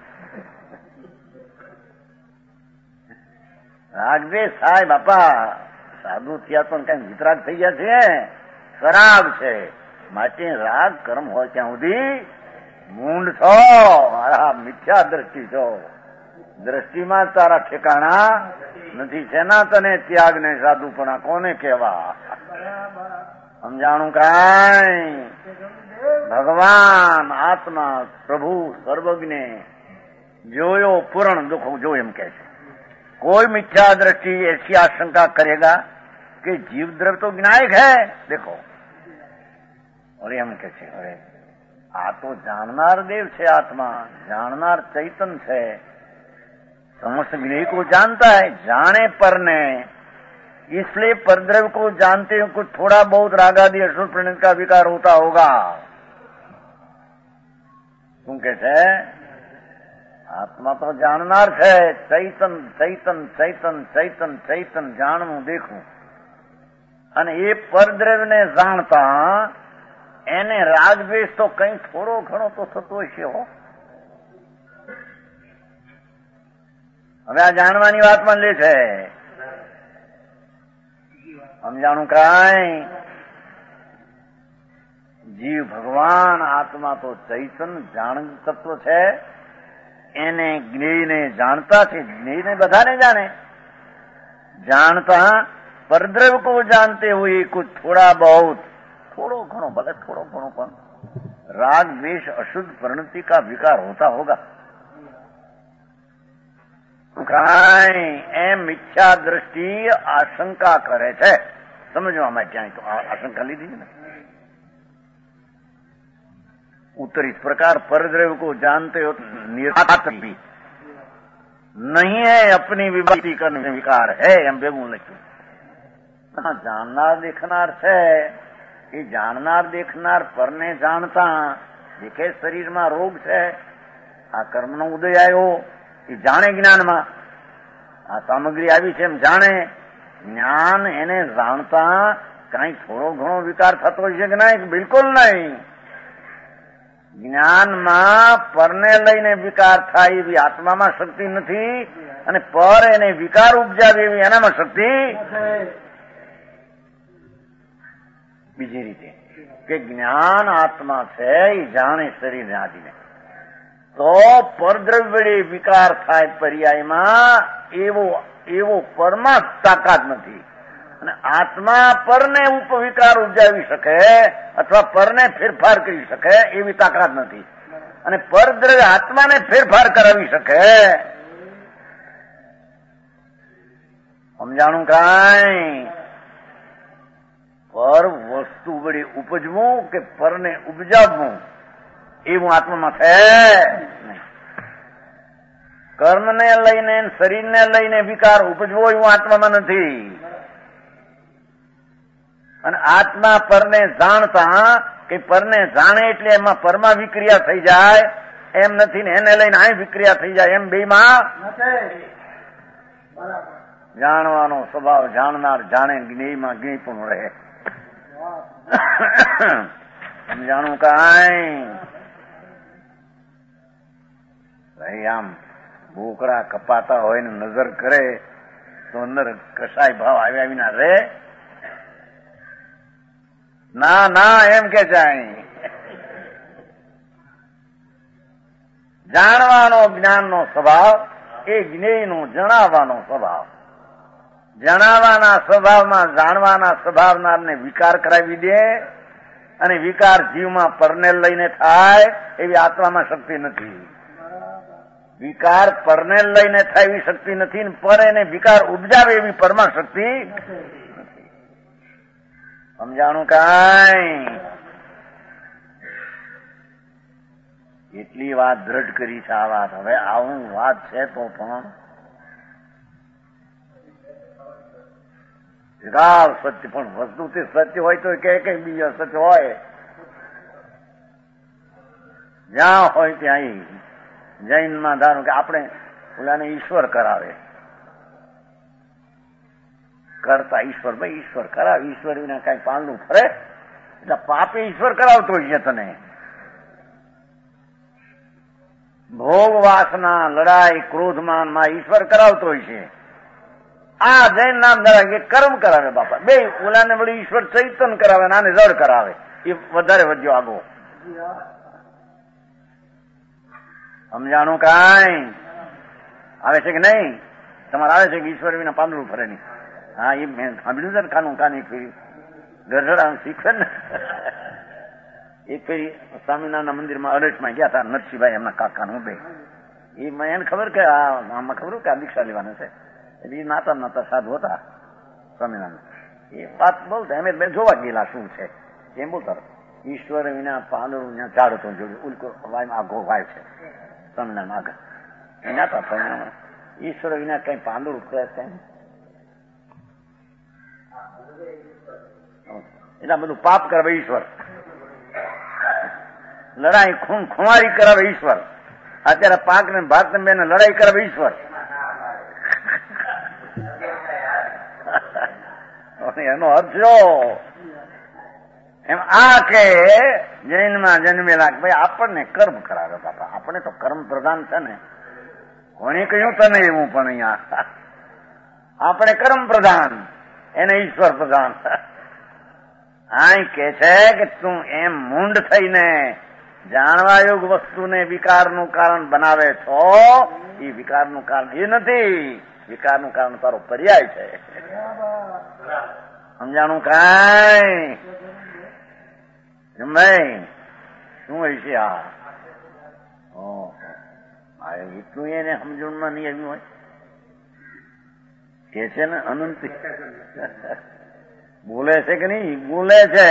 રાગદ્વેષ થાય બાપા, સાધુ થયા તો કઈ વિતરાગ થઈ ગયા છે, ખરાબ છે. માટે રાગ કર્મ હોય ત્યાં સુધી મૂંડ છો, મિથ્યા દ્રષ્ટિ છો, દ્રષ્ટિમાં તારા ઠેકાણા નથી. શેના તને ત્યાગ ને સાધુપણા કોને કહેવા સમજાણું કાંઈ? ભગવાન આત્મા પ્રભુ સર્વજ્ઞ જોયો પૂર્ણ દુઃખ જો એમ કે છે. कोई मिथ्या दृष्टि ऐसी आशंका करेगा कि जीव द्रव्य तो विनायक है. देखो और हम कैसे अरे आ तो जाननार देव છે, आत्मा जाननार चैतन છે, समस्त विनय को जानता है, जाने पर ने इसलिए परद्रव्य को जानते हैं कुछ थोड़ा बहुत रागादि अशुद्ध प्रणित का विकार होता होगा. શું કે છે? આત્મા તો જાણનાર છે, ચૈતન ચૈતન ચૈતન ચૈતન ચૈતન જાણવું દેખવું. અને એ પરદ્રવ્યને જાણતા એને રાગદ્વેષ તો કઈ થોડો ઘણો તો થતો હશે હો. હવે આ જાણવાની વાતમાં લે છે સમજાણું કાંઈ? જીવ ભગવાન આત્મા તો ચૈતન જાણ તત્વ છે, એને જ્ઞેયને જાણતા છે. જ્ઞેયને બધાને જાણે, જાણતા परद्रव्य को जानते हुए कुछ थोड़ा बहुत थोड़ो घणो भले थोड़ो घणो पण राग द्वेष अशुद्ध परिणति का विकार होता होगा. કાંઈ એમ મિથ્યા દ્રષ્ટિ આશંકા કરે છે. સમજવામાં ક્યાંય તો આશંકા લીધી ને. उत्तर इस प्रकार परद्रव्य को जानते हो निर्वात भी नहीं है, अपनी विभक्ति करने विकार है एम भेगू लख्યું. જાણનાર દેખનાર છે, એ જાણનાર દેખનાર પરને જાણતા દેખે શરીરમાં રોગ છે, આ કર્મનો ઉદય આવ્યો એ જાણે જ્ઞાનમાં, આ સામગ્રી આવી છે એમ જાણે. જ્ઞાન એને જાણતા કઈ થોડો ઘણો વિકાર થતો છે કે નહીં? બિલકુલ નહીં. જ્ઞાનમાં પરને લઈને વિકાર થાય એવી આત્મામાં શક્તિ નથી, અને પર એને વિકાર ઉપજાવે એવી એનામાં શક્તિ. બીજી રીતે કે જ્ઞાન આત્મા છે એ જાણે શરીરને આદિને, તો પરદ્રવ્ય વડે વિકાર થાય પર્યાયમાં એવો એવો પરમાં તાકાત નથી. અને આત્મા પરને ઉપવિકાર ઉપજાવી શકે અથવા પરને ફેરફાર કરી શકે એવી તાકાત નથી. અને પરદ્રવ્ય આત્માને ફેરફાર કરાવી શકે. સમજાણું કાંઈ? પર વસ્તુ વડે ઉપજવું કે પરને ઉપજાવવું એવું આત્મામાં છે નહીં. કર્મને લઈને શરીરને લઈને વિકાર ઉપજવો એવું આત્મામાં નથી. અને આત્મા પરને જાણતા કે પરને જાણે એટલે એમાં પરમાં વિક્રિયા થઈ જાય એમ નથી ને એને લઈને અહીં વિક્રિયા થઈ જાય એમ બેમાં જાણવાનો સ્વભાવ જાણનાર જાણે જ્ઞેયમાં જ્ઞેય પણ રહે. સમજાણું કાંઈ? ભાઈ આમ બોકડા કપાતા હોય ને નજર કરે તો અંદર કસાય ભાવ આવ્યા વિના રે? ના ના એમ કે જાય. જાણવાનો જ્ઞાનનો સ્વભાવ એ જ્ઞેયનો જણાવવાનો સ્વભાવ. જણાવવાના સ્વભાવમાં જાણવાના સ્વભાવનારને વિકાર કરાવી દે અને વિકાર જીવમાં પરને લઈને થાય એવી આત્મામાં શક્તિ નથી. વિકાર પરને લઈને થાય એવી શક્તિ નથી, પર એને વિકાર ઉપજાવે એવી પરમાં શક્તિ નથી. સમજાણું કાંઈ? એટલી વાત દ્રઢ કરી છે આ વાત. હવે આવું વાત છે તો પણ વિરાળ સત્ય, પણ વસ્તુથી સત્ય હોય તો કે કઈ બીજો સત્ય હોય જ્યાં હોય ત્યાં. જૈનમાં ધારો કે આપણે ઓલાને ઈશ્વર કરાવે, કરતા ઈશ્વર, ભાઈ ઈશ્વર કરાવે, ઈશ્વર વિના કઈ પાલનું ફરે? એટલે પાપે ઈશ્વર કરાવતો હોય છે તને. ભોગ વાસના લડાઈ ક્રોધમાન માં ઈશ્વર કરાવતો હોય છે. આ જૈન નામ ધરાવે કર્મ કરાવે બાપા. બે ઓલાને વળી ઈશ્વર ચૈતન કરાવે, નાને જડ કરાવે. એ વધારે વધ્યો આગો. સમજાણું કાંઈ? આવે છે કે નહીં? તમારે આવે છે કે ઈશ્વર વિના પાંદડું ફરે નહીં? હા, એ મેં સાંભળ્યું છે ને. કાનું કાની ફેરી ગરજડા શીખવે ને. એક ફેરી સ્વામિનારાયણ મંદિરમાં અડસમાં ગયા હતા નરસિંહભાઈ એમના કાકાનું બે. એ મને એને ખબર કે આમાં ખબર કે આ દીક્ષા લેવાના છે. એટલે એ નાતા નાતા સાધુ હતા સ્વામિનારાયણ. એ વાત બોલતા અમે બે જોવા ગયેલા શું છે એમ બોલતા. ઈશ્વર વિના પાંદડું ત્યાં ઝાડ હતું જોડ્યું ઉલકો વાયમાં આઘો વાય છે સ્વામિનારાયણ આગળ. એ નાતા સ્વામિનારાયણ ઈશ્વર વિના કઈ પાંદડું ફરે છે? એટલે બધું પાપ કરાવે ઈશ્વર, લડાઈ ખૂન ખુમારી કરાવે ઈશ્વર. અત્યારે પાક ને ભાત ને બેને લડાઈ કરાવે ઈશ્વર. એનો અર્થ જો એમ આ કે જૈનમાં જન્મેલા ભાઈ આપણને કર્મ કરાવે બાપા. આપણે તો કર્મ પ્રધાન છે ને. કોને કહ્યું તને એવું? પણ અહીંયા આપણે કર્મ પ્રધાન, એને ઈશ્વર પ્રધાન. આ કે છે કે તું એમ મૂંડ થઈને જાણવા યોગ વસ્તુને વિકારનું કારણ બનાવે છો. એ વિકારનું કારણ એ નથી, વિકારનું કારણ તારો પર્યાય છે. સમજાણું કાંઈ? ભાઈ શું હોય છે આ? એટલું એને સમજણમાં નહીં આવ્યું હોય કે છે ને. અનંત બોલે છે કે નહીં? બોલે છે.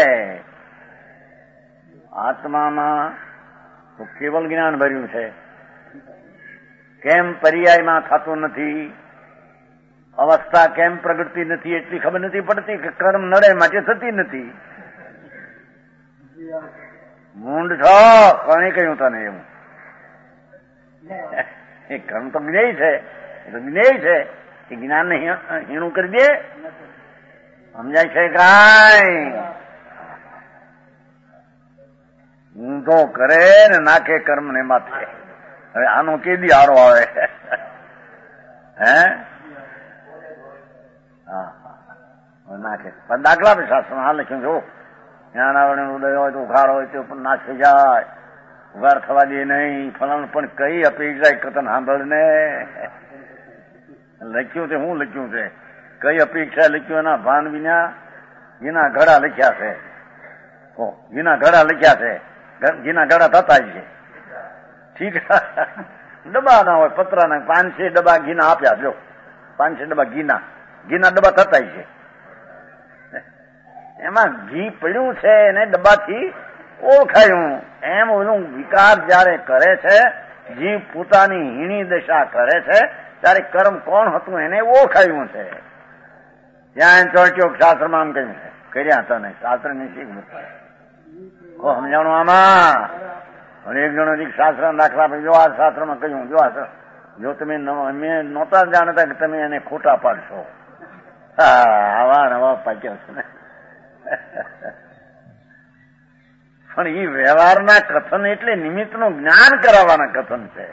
આત્મામાં તો કેવલ જ્ઞાન ભર્યું છે. કેમ પર્યાયમાં થતું નથી? અવસ્થા કેમ પ્રગટતી નથી એટલી ખબર નથી પડતી કે કર્મ નડે માટે થતી નથી. મૂંડ છો કોણે કહ્યું તને એવું? એ કર્મ તો જ્ઞેય છે, એ તો જ્ઞેય છે. એ જ્ઞાનને હીણું કરી દે. સમજાય છે કાંઈ? ઊંધો કરે ને નાખે કર્મ ને માથે. હવે આનો કેદી હારો આવે? હે નાખે. પણ દાખલા પણ શાસ્ત્ર હા લખ્યું જો જ્ઞાન આવડે ઉદય હોય તો ઉઘાડ હોય તો પણ નાશ થઈ જાય. ઉઘાડ થવા દે નહીં. ફલાણ પણ કઈ અપેક્ષા કથન સાંભળ ને લખ્યું છે. હું લખ્યું છે? કઈ અપેક્ષા લખ્યું? એના ભાન વિના જેના ઘડા લખ્યા છે. જેના ઘડા લખ્યા છે, જેના ઘડા થતા જ છે. ઠીક ડબ્બા ના હોય પતરાના, પાંચ છ ડબ્બા ઘીના આપ્યા. જો પાંચ છ ડબ્બા ઘીના ઘીના ડબ્બા થતા છે, એમાં ઘી પડ્યું છે એને ડબ્બાથી ઓળખાયું. એમ ઓલું વિકાર જયારે કરે છે, જીવ પોતાની હીણી દશા કરે છે, ત્યારે કર્મ કોણ હતું એને ઓળખાયું છે. ત્યાં ચોટ્યો શાસ્ત્રમાં આમ કહ્યું છે, કર્યા તને શાસ્ત્ર ની શીખ સમજાણું આમાં. અને એક જણો શાસ્ત્ર દાખલા ભાઈ જો આ શાસ્ત્રમાં કહ્યું, જો આ જો તમે અમે નહોતા જાણતા કે તમે એને ખોટા પાડશો. આવા નવા પાક્યા છે ને. પણ એ વ્યવહારના કથન એટલે નિમિત્તનું જ્ઞાન કરાવવાના કથન છે.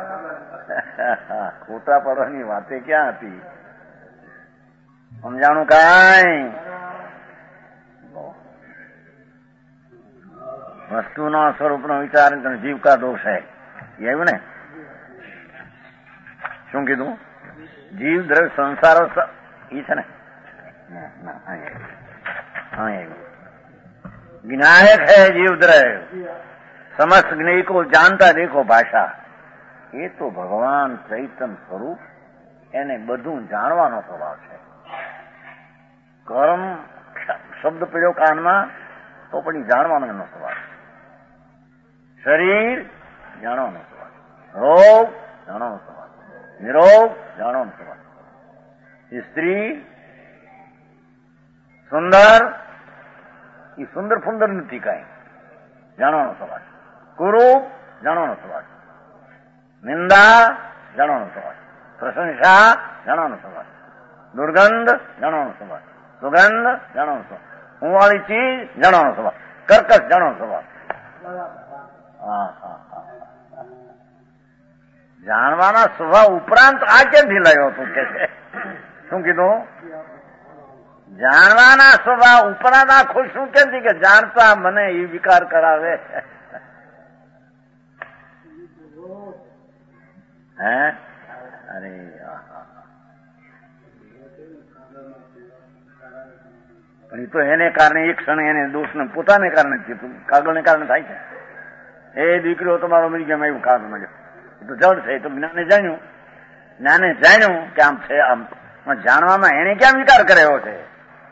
ખોટા પાડવાની વાતે ક્યાં હતી? સમજાણું કાંઈ? વસ્તુનો સ્વરૂપનો વિચાર જીવ કા દોષ હે એવું ને. શું કીધું? જીવ દ્રવ્ય સંસારો ઈ છે ને. ज्ञायक है जीव द्रव्य, समस्त ज्ञेय को जानता देखो भाषा. એ તો ભગવાન ચૈતન સ્વરૂપ, એને બધું જાણવાનો સ્વભાવ છે. કર્મ શબ્દ પડ્યો કાનમાં તો પણ જાણવાનો એનો સ્વભાવ. શરીર જાણવાનો સ્વભાવ, રોગ જાણવાનો સ્વભાવ, નિરોગ જાણવાનો સ્વભાવ, સ્ત્રી સુંદર એ સુંદર ફુંદર નથી કાંઈ જાણવાનો સ્વભાવ, કુરૂપ જાણવાનો સ્વભાવ, નિંદા જાણવાનો સ્વભાવ, પ્રશંસા જાણવાનો સ્વભાવ, દુર્ગંધ જાણવાનો સ્વભાવ, સુગંધ જાણવાનો સ્વભાવ, હું વાળી ચીજ જાણવાનો સ્વભાવ, કર્કશ જાણવાનો સ્વભાવ. હા હા હા જાણવાના સ્વભાવ ઉપરાંત આ ક્યાંથી લાવ્યો તું કે છે? શું કીધું? જાણવાના સ્વભાવ ઉપરાંત આ ખુશ શું ક્યાંથી કે જાણતા મને એ વિકાર કરાવે? હે અરે પણ એ તો એને કારણે એક ક્ષણ એને દોષને પોતાને કારણે થયું, કાગળને કારણે થાય છે. એ દીકરીઓ તમારો મરી ગયા એવું કાગળ મળ્યો, એ તો જડ છે. એ તો જ્ઞાને જાણ્યું, જ્ઞાને જાણ્યું કે આમ છે. આમ જાણવામાં એને ક્યાં વિકાર કર્યો છે?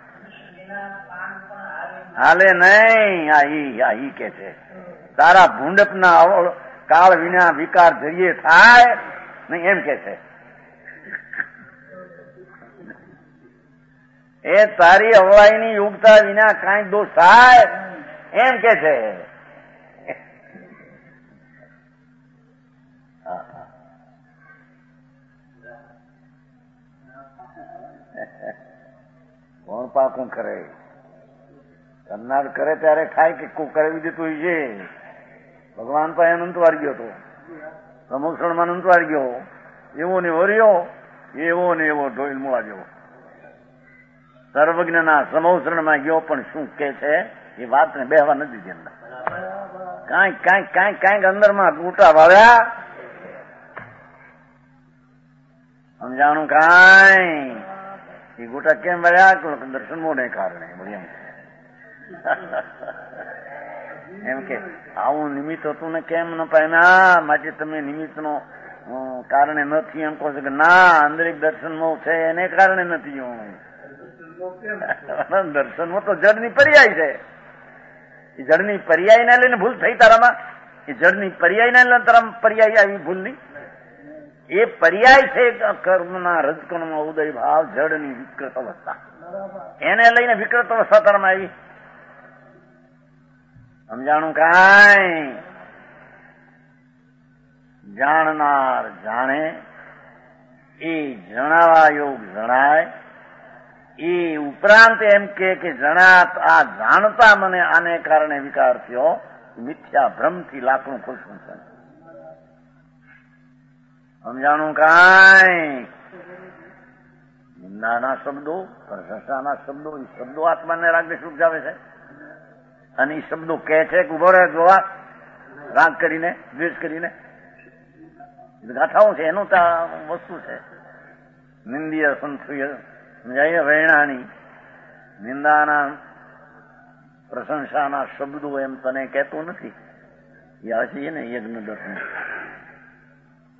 હાલે નહીં. આ ઈ આ ઈ કે છે તારા ભૂંડપના કાળ વિના વિકાર જરીએ થાય નહીં એમ કે છે. એ તારી અવળાઈની યોગતા વિના કાંઈ દોષ થાય એમ કે છે. કોણ પાકું કરે? કરનાર કરે ત્યારે થાય કે કોઈ કરાવી દેતું છે. ભગવાન પાસે અનંત વાર ગયો હતો, સમોક્ષણમાં અનંત વાર ગયો, એવો ને એવો રહ્યો, એવો ને એવો ઢોઈલ મૂળા જેવો સર્વજ્ઞના સમોક્ષણમાં ગયો. પણ શું કે છે એ વાતને બેહવા નથી દે. અંદર કાંઈક કાંઈક કાંઈક કાંઈક અંદરમાં ગૂંટા વાળ્યા. સમજાણું કાંઈ? એ ગોટા કેમ વળ્યા? દર્શન મોને કારણે વળ્યા. એમ કે આવું નિમિત્ત હતું ને કેમ ન પામ્યા? માટે તમે નિમિત્ત નો કારણે નથી એમ કહો છો કે ના, અંદર એક દર્શન મોહ છે એને કારણે નથી. હું દર્શન મોહ તો જડની પર્યાય છે. એ જડની પર્યાય ના લઈને ભૂલ થઈ તારામાં. એ જડની પર્યાય ના લઈને તારામાં પર્યાય આવી ભૂલ નહીં. એ પર્યાય છે કર્મના રજકર્મમાં ઉદય ભાવ, જડની વિકૃત અવસ્થા. એને લઈને વિકૃત અવસ્થા તારામાં આવી. સમજાણું કાંઈ? જાણનાર જાણે, એ જણાવા યોગ જણાય. એ ઉપરાંત એમ કે જણાત આ જાણતા મને આને કારણે વિકાર થયો, મિથ્યા ભ્રમથી લાકડું ખુલશું છે. સમજાણું કાંઈ? નિંદાના શબ્દો, પ્રશંસાના શબ્દો, એ શબ્દો આત્માને રાગદેશ ઉપજાવે છે. અને એ શબ્દો કહે છે કે ઉભો રહે જોવા, રાગ કરીને, દ્વેષ કરીને. ગાથાઓ છે, એનું તો વસ્તુ છે. નિંદીય સંથુય સમજાય વૈણાની નિંદાના પ્રશંસાના શબ્દો એમ તને કહેતો નથી. એ હશે ને યજ્ઞ દર્શન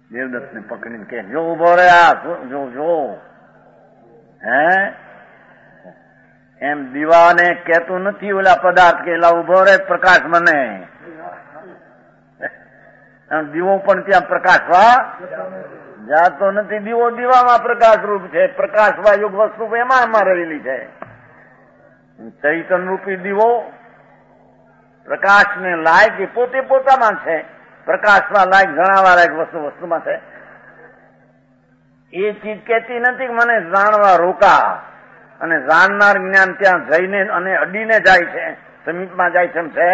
દેવદત્ત ને પકડીને કે જો ઉભો રહ્યા જો જો હે એમ દીવાને કહેતું નથી ઓલા પદાર્થ કે એલા ઉભો રે પ્રકાશ મને. દીવો પણ ત્યાં પ્રકાશવા જાતો નથી. દીવો દીવામાં પ્રકાશ રૂપ છે, પ્રકાશવા યુગ વસ્તુ એમાં એમાં રહેલી છે. ચૈતન રૂપી દીવો પ્રકાશને લાયક એ પોતે પોતામાં છે, પ્રકાશવા લાયક જણાવવા લાયક વસ્તુ વસ્તુમાં છે. એ ચીજ કહેતી નથી કે મને જાણવા રોકા, અને જાણનાર જ્ઞાન ત્યાં જઈને અને અડીને જાય છે, સમીપમાં જાય છે. એમ છે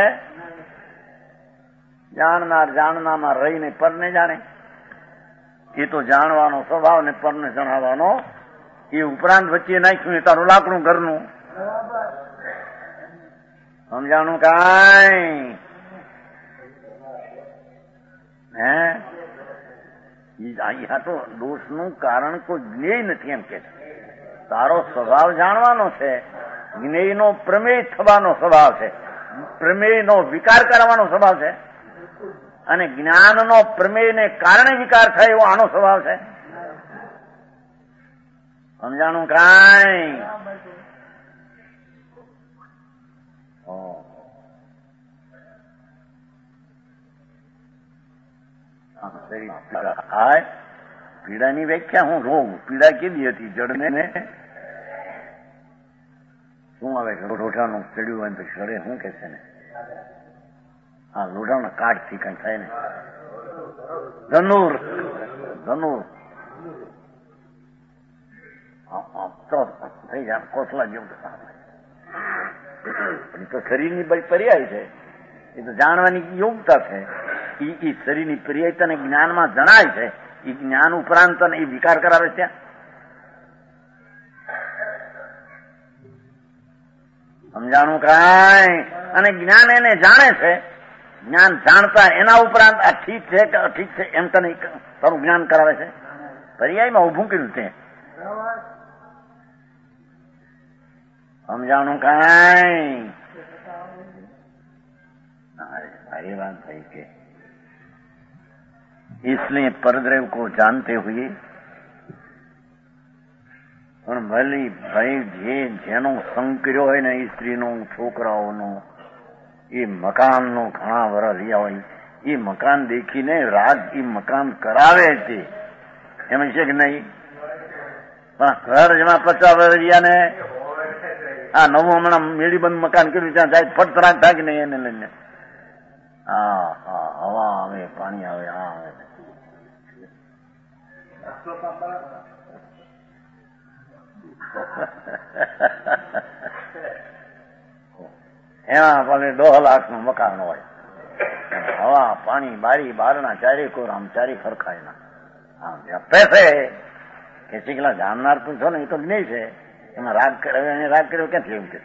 જાણનાર જાણનામાં રહીને પરને જાણે. એ તો જાણવાનો સ્વભાવ ને પરને જણાવવાનો એ ઉપરાંત વચ્ચે નાખ્યું એ તારું લાકડું ઘરનું સમજાણું કાંઈ હે. આ તો દોષનું કારણ કોઈ જ્ઞેય નથી એમ કે તારો સ્વભાવ જાણવાનો છે, જ્ઞેયનો પ્રમેય થવાનો સ્વભાવ છે, પ્રમેયનો વિકાર કરવાનો સ્વભાવ છે, અને જ્ઞાનનો પ્રમેયને કારણે વિકાર થાય એવો આનો સ્વભાવ છે. સમજાણું કાંઈ. પીડાની વ્યાખ્યા હું રોગ. પીડા કેવી હતી? જડને શું આવે છે? લોઢાનું ચડ્યું હોય તો સડે શું કે છે ને? હા, લોઢાના કાઢ થી કઈ થાય ને. ધનુર ધનુર થઈ જાય કોસલા જેવું. તો શરીરની બધી પર્યાય છે, એ તો જાણવાની યોગ્યતા છે. એ શરીરની પર્યાય તને જ્ઞાનમાં જણાય છે, એ જ્ઞાન ઉપરાંત તને એ વિકાર કરાવે છે. સમજાણું કાંઈ. અને જ્ઞાન એને જાણે છે, જ્ઞાન જાણતા એના ઉપરાંત આ ઠીક છે કે અઠીક છે એમ તને તારું જ્ઞાન કરાવે છે. પર્યાયમાં ઉભું કર્યું છે. સમજાણું કાંઈ. सारी बात सही के इसलिए परद्रव्य को जानते हुए પણ ભલી ભાઈ જે જેનો સંગ કર્યો હોય ને સ્ત્રીનો છોકરાઓનો એ મકાનનો ઘણા વર્ષ રહ્યા હોય એ મકાન દેખીને રાગ એ મકાન કરાવે છે એમ છે કે નહીં? પણ ઘર જેમાં પચાસ વર્ષ રહ્યા ને આ નવું હમણાં મેળીબંધ મકાન કર્યું ત્યાં જાય ફટતરાક થાય કે નહીં એને લઈને હા હા હવા આવે પાણી આવે હા આવે એમાં ભલે દોઢ લાખ નું મકાન હોય હવા પાણી બારી બારણા ચારે કોર આમ ચારે ફરખાય ના પૈસે કે શીખલા જાણનાર તું છો ને એ તો નહીં છે એમાં રાગ કર્યો એને રાગ કર્યો ક્યાંથી એવું કે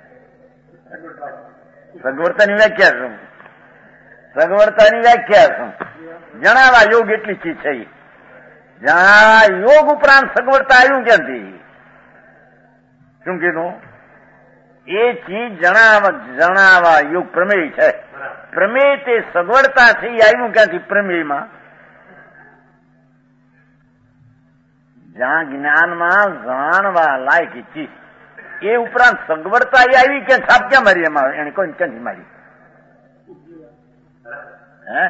સગવડતાની વ્યાખ્યા શું? સગવડતાની વ્યાખ્યા શું? જણાવા યોગ એટલી ચીજ છે. જ્યાં યોગ ઉપરાંત સગવડતા આવ્યું ક્યાંથી? શું કીધું? એ ચીજ જણાવા જણાવા યોગ પ્રમેય છે. પ્રમેય તે સગવડતાથી આવ્યું ક્યાંથી? પ્રમેયમાં જ્યાં જ્ઞાનમાં જાણવા લાયક ચીજ એ ઉપરાંત સગવડતા એ આવી કે છાપ ક્યાં મારી એમાં એને કોઈ ક્યાંથી મારી? હે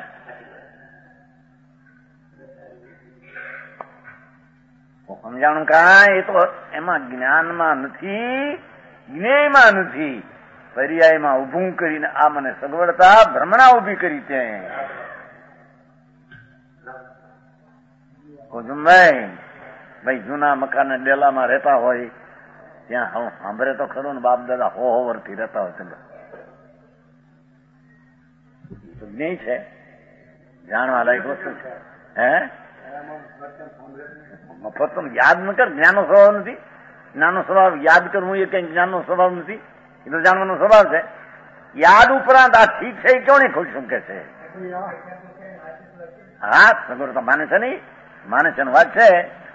સમજાણું કાંઈ? એ તો એમાં જ્ઞાનમાં નથી, જ્ઞેયમાં નથી, પર્યાયમાં ઉભું કરીને આ મને સગવડતા ભ્રમણા ઉભી કરી ત્યાં ભાઈ ભાઈ જૂના મકાન ડેલામાં રહેતા હોય ત્યાં સાંભળે તો ખરું ને બાપ દાદા હો હો વર્ષથી રહેતા હોય તો નહીં છે જાણવા લાયક વસ્તુ છે. હે મફત તો યાદ ન કર. જ્ઞાનનો સ્વભાવ નથી. જ્ઞાનનો સ્વભાવ યાદ કરવું એ કઈ જ્ઞાનનો સ્વભાવ નથી. એ તો જાણવાનો સ્વભાવ છે. યાદ ઉપરાંત આ ઠીક છે એ કેવું નહીં ખોલી શકે છે? હા સગવડતા માને છે નહીં? માને છે વાત છે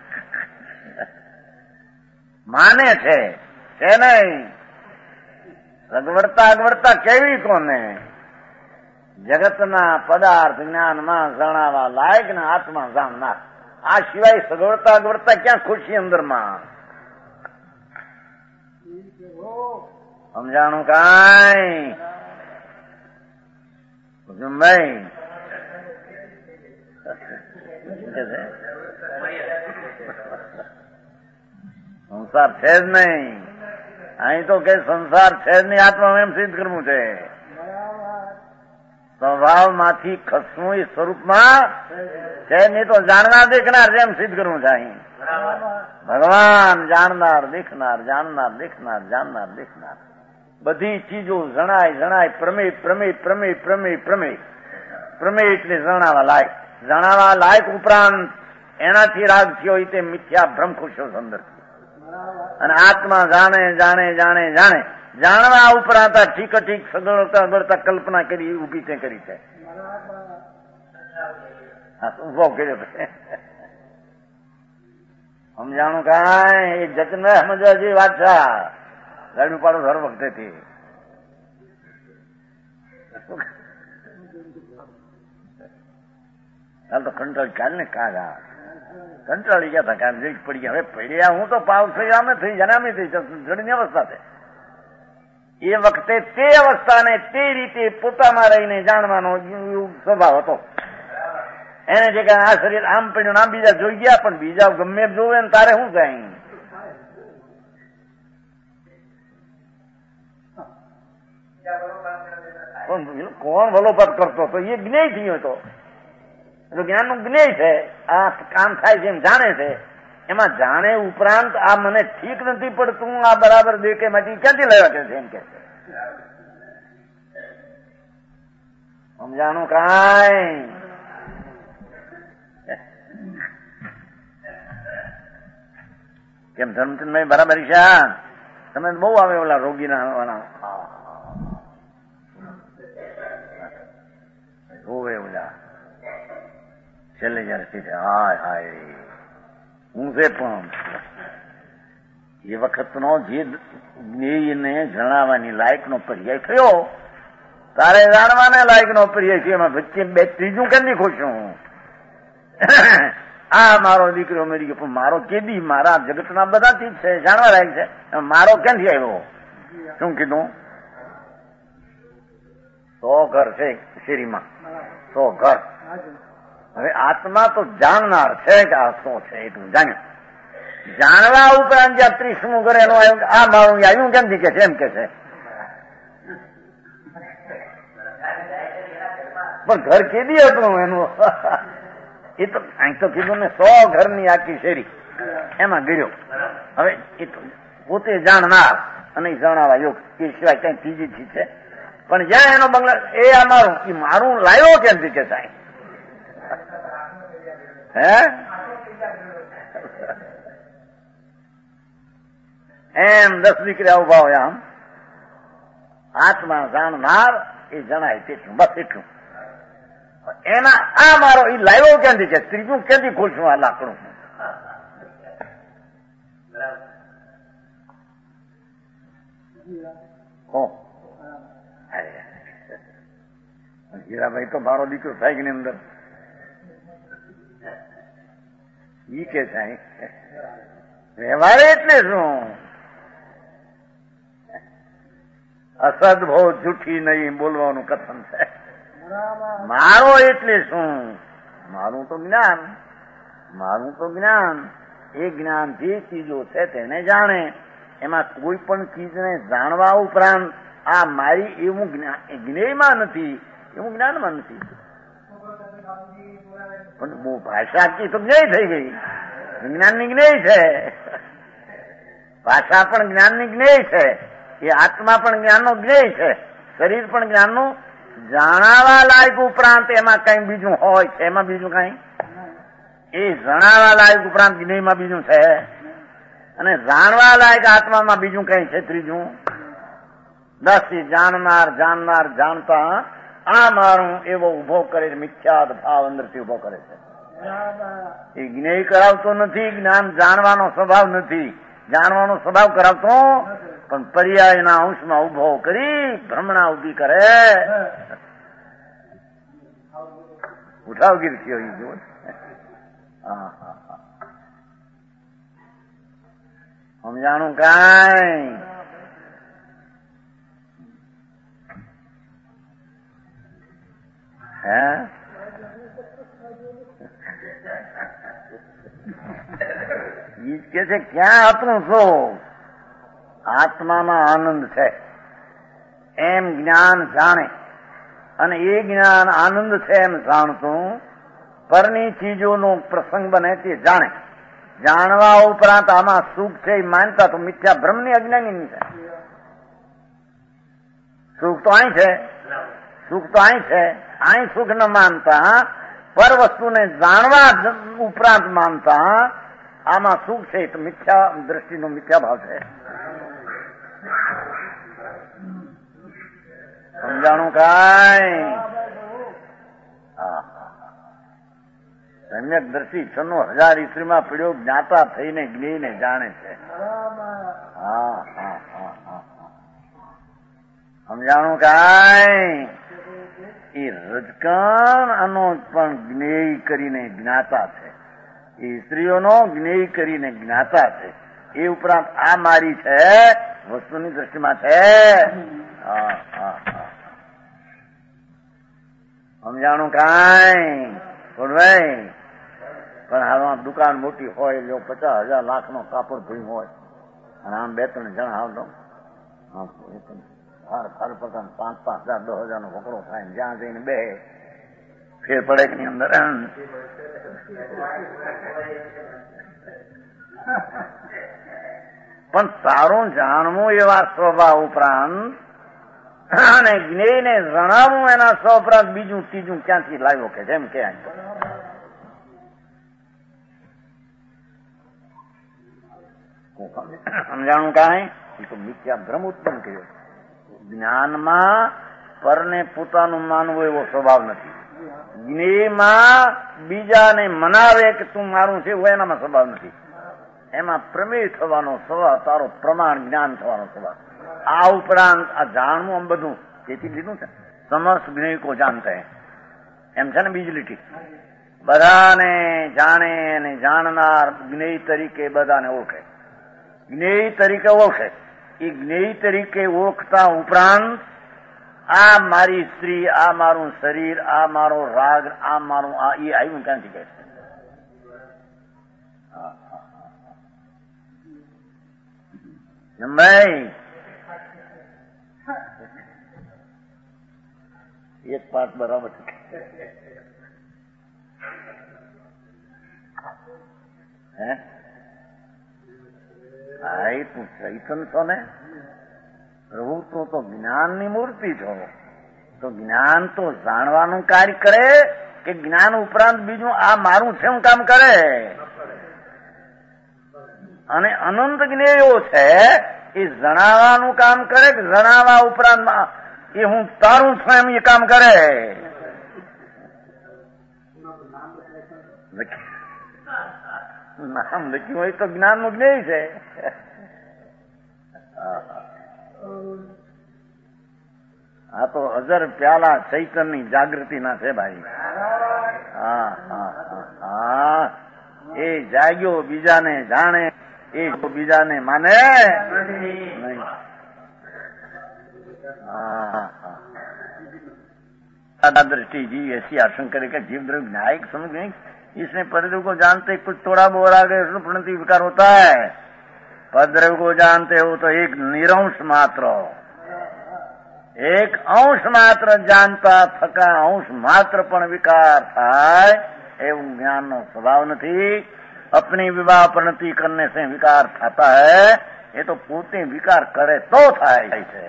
માને છે છે નહીં. સગવડતા અગવડતા કેવી કોને? જગતના પદાર્થ જ્ઞાનમાં જણાવા લાયક ને આત્મા જાણનાર. આ સિવાય સગવડતા અગવડતા ક્યાં ખુશી અંદરમાં? સમજાણું કાંઈ? ભાઈ સંસાર છે જ નહીં. અહીં તો કે સંસાર છે જ નહીં, આત્મા એમ સિદ્ધ કરવું છે. સ્વભાવમાંથી ખસવું એ સ્વરૂપમાં છે નહીં તો જાણનાર દેખનાર જેમ સિદ્ધ કરવું છે. અહીં ભગવાન જાણનાર દેખનાર, જાણનાર દેખનાર, જાણનાર દેખનાર. બધી ચીજો જણાય જણાય પ્રમેય પ્રમેય પ્રમેય પ્રમેય પ્રમેય પ્રમેય એટલે જણાવા લાયક. જણાવા લાયક ઉપરાંત એનાથી રાગ થયો તે મિથ્યા ભ્રમ ખુશો અંદર. અને આત્મા જાણે જાણે જાણે જાણે જાણવા ઉપરાંત ઠીક ઠીક સગવડતા અગવડતા કલ્પના કરી ઉભી તે કરી છે. ઉભો કર્યો સમજાણું કાંઈ? એ જતન સમજવા જેવી વાત છે. ગાડી પાડો હર વખતેથી હાલ તો કંટ્રોલ ચાલ ને કાગા કંટાળી ગયા હતા. કારણ જઈ પડી ગયા. હવે પડ્યા હું તો પાવ થઈ અમે થઈ જનામી થઈ જડીની અવસ્થા છે. એ વખતે તે અવસ્થાને તે રીતે પોતામાં રહીને જાણવાનો સ્વભાવ હતો. એને જે આ શરીર આમ પડ્યું આમ બીજા જોઈ ગયા, પણ બીજા ગમે જોવે ને તારે શું જાય? કોણ વલોપાત કરતો તો એ જ્ઞેય થયો હતો. જ્ઞાન નું જ્ઞેય છે. આ કામ થાય છે એમ જાણે છે. એમાં જાણે ઉપરાંત આ મને ઠીક નથી પડતું, આ બરાબર દેખે માંથી ક્યાંથી લેવા કે છે એમ કે સમજાણું કાંઈ? કેમ ધર્મચંદભાઈ બરાબર છે? તમે બહુ આવે ઓલા રોગીના રોવે ઓલા છેલ્લે જયારે સીધે હાય હાય હું છે. પણ એ વખતનો જે જ્ઞેયને જણાવવાની લાયકનો પર્યાય થયો, તારે જાણવાને લાયકનો પર્યાય છે. એમાં વચ્ચે બે ત્રીજું કેમની ખુશું? આ મારો દીકરો મરી ગયો, પણ મારો કેદી મારા જગતના બધાથી જ છે, જાણવા લાયક છે. મારો ક્યાંથી આવ્યો? શું કીધું? સો ઘર છે શેરીમાં, સો ઘર. હવે આત્મા તો જાણનાર છે કે આ શું છે એટલું જાણ્યું. જાણવા ઉપરાંત જ્યાં ત્રીસમું ઘર એનું આવ્યું આ મારું આવ્યું કેમથી કે છે એમ કે છે. પણ ઘર કેદી હતું એનું? એ તો અહીં તો કીધું ને સો ઘરની આખી શેરી એમાં ગયો. હવે એ તો પોતે જાણનાર અને જણાવા યોગ એ સિવાય કઈ ત્રીજી ચીજ છે. પણ જ્યાં એનો બંગલા એ આ મારું એ મારું લાવ્યો કેમથી કે સાહેબ? હે એમ દસ દીકરા ઉભા હોય આમ આત્મા જાણનાર એ જણાય તેટલું, બસ એટલું. એના આ મારો એ લાવ્યો ક્યાંથી છે? ત્રીજું ક્યાંથી ખોલશું આ લાકડું? હીરાભાઈ તો મારો દીકરો થાય કે ની અંદર ઈ કે થાય વ્યવહાર એટલે શું? અસદભો જૂઠી નહીં બોલવાનું કથન છે. મારો એટલે શું? મારું તો જ્ઞાન, મારું તો જ્ઞાન. એ જ્ઞાન જે ચીજો છે તેને જાણે. એમાં કોઈ પણ ચીજને જાણવા ઉપરાંત આ મારી એવું જ્ઞેયમાં નથી, એવું જ્ઞાનમાં નથી. પણ બહુ ભાષા આખી તો જ્ઞેય થઈ ગઈ. વિજ્ઞાનની જ્ઞેય છે, ભાષા પણ જ્ઞાનની જ્ઞેય છે, એ આત્મા પણ જ્ઞાનનો જ્ઞેય છે, શરીર પણ જ્ઞાનનું જાણાવા લાયક ઉપરાંત એમાં કઈ બીજું હોય છે. એમાં બીજું કઈ એ જણાવા લાયક ઉપરાંત જ્ઞેયમાં બીજું છે, અને જાણવા લાયક આત્મામાં બીજું કઈ છે ત્રીજું. દસ જાણનાર જાણનાર જાણતા આ મારું એવો ઉભો કરે છે, મિથ્યાદ ભાવ અંદરથી ઉભો કરે છે. એ જ્ઞેય કરાવતો નથી, જ્ઞાન જાણવાનો સ્વભાવ નથી, જાણવાનો સ્વભાવ કરાવતો પણ પર્યાયના અંશમાં ઉભો કરી ભ્રમણા ઉભી કરે. ઉઠાવગીર થયો એ જુઓ. હા હા હા સમજાણું કાંઈ? હે ઈ કે છે ક્યાં આપણું શું? આત્મામાં આનંદ છે એમ જ્ઞાન જાણે, અને એ જ્ઞાન આનંદ છે એમ જાણતું પરની ચીજોનો પ્રસંગ બને તે જાણે. જાણવા ઉપરાંત આમાં સુખ છે એ માનતા તો મિથ્યા ભ્રમની અજ્ઞાની છે. સુખ તો અહીં છે, સુખ તો અહીં છે, અહીં સુખ ન માનતા પર વસ્તુને જાણવા ઉપરાંત માનતા આમાં સુખ છે તો મિથ્યા દ્રષ્ટિનો મિથ્યા ભાવ છે. સમજાણું કાંઈ? સમ્યક દ્રષ્ટિ છનો હજાર ઈસરીમાં પીડ્યો જ્ઞાતા થઈને જ્ઞેયને જાણે છે. હા હા હા હા સમજાણું કાંઈ? એ રજકણ આનો પણ જ્ઞેય કરીને જ્ઞાતા છે, એ સ્ત્રીઓનો જ્ઞેય કરીને જ્ઞાતા છે. એ ઉપરાંત આ મારી છે વસ્તુની દ્રષ્ટિમાં છે. હા હા હા સમજાણું કાંઈ? ભાઈ પણ હાલમાં દુકાન મોટી હોય, જો પચાસ હજાર લાખ નો કાપડ ભૂઈ હોય અને આમ બે ત્રણ જણા આવતો સાર પ્રકાર પાંચ પાંચ હજાર દસ હજાર નો વકડો થાય, જ્યાં જઈને બે ફેર પડે ની અંદર. પણ તારું જાણવું એવા સ્વભાવ ઉપરાંત અને જ્ઞેયને જણાવવું એના સ્વપરાંત બીજું ત્રીજું ક્યાંથી લાવ્યો કે જેમ કે સમજાણું કાંઈ? એ તો મિથ્યા ભ્રમ ઉત્પન્ન કર્યો. જ્ઞાનમાં પરને પોતાનું માનવું એવો સ્વભાવ નથી. જ્ઞેયમાં બીજાને મનાવે કે તું મારું છે એવો એનામાં સ્વભાવ નથી. એમાં પ્રમેય થવાનો સ્વભાવ, તારો પ્રમાણ જ્ઞાન થવાનો સ્વભાવ. આ ઉપરાંત આ જાણવું આમ બધું તેથી લીધું છે. સમસ્ત જ્ઞેય કો જાણતા એમ છે ને બીજી લીટી. બધાને જાણે અને જાણનાર જ્ઞેય તરીકે બધાને ઓળખે, જ્ઞેય તરીકે ઓળખે. એ જ્ઞેય તરીકે ઓળખતા ઉપરાંત આ મારી સ્ત્રી, આ મારું શરીર, આ મારો રાગ, આ મારું આ એ આવ્યું ક્યાંથી કહે છે? ભાઈ એક પાઠ બરાબર હે ભાઈ તું ચૈતન છો ને પ્રભુ, તું તો જ્ઞાનની મૂર્તિ છો. તો જ્ઞાન તો જાણવાનું કાર્ય કરે કે જ્ઞાન ઉપરાંત બીજું આ મારું છે હું કામ કરે? અને અનંત જ્ઞેયો છે એ જણાવવાનું કામ કરે કે જણાવવા ઉપરાંત એ હું તારું છું એમ એ કામ કરે? નામ લખ્યું હોય તો જ્ઞાન નું જ્ઞેય છે. આ તો હજાર પ્યાલા ચૈતન ની જાગૃતિ ના છે ભાઈ. હા હા હા એ જાગ્યો બીજાને જાણે, એ બીજાને માને નહીં. दृष्टि जीव ऐसी आशंका करे जीव द्रव्य न्यायिक समझ नहीं, इसने परद्रव्य को जानते कुछ थोड़ा बहुत आ गए उसमें प्रणति विकार होता है. परद्रव्य को जानते हो तो एक निरंश मात्र, एक अंश मात्र जानता थका अंश मात्र पण विकार थाय एवं ज्ञान नो स्वभाव नहीं. अपनी विवाह प्रणति करने से विकार थाता है, ये तो पोते विकार करे तो थाय છે.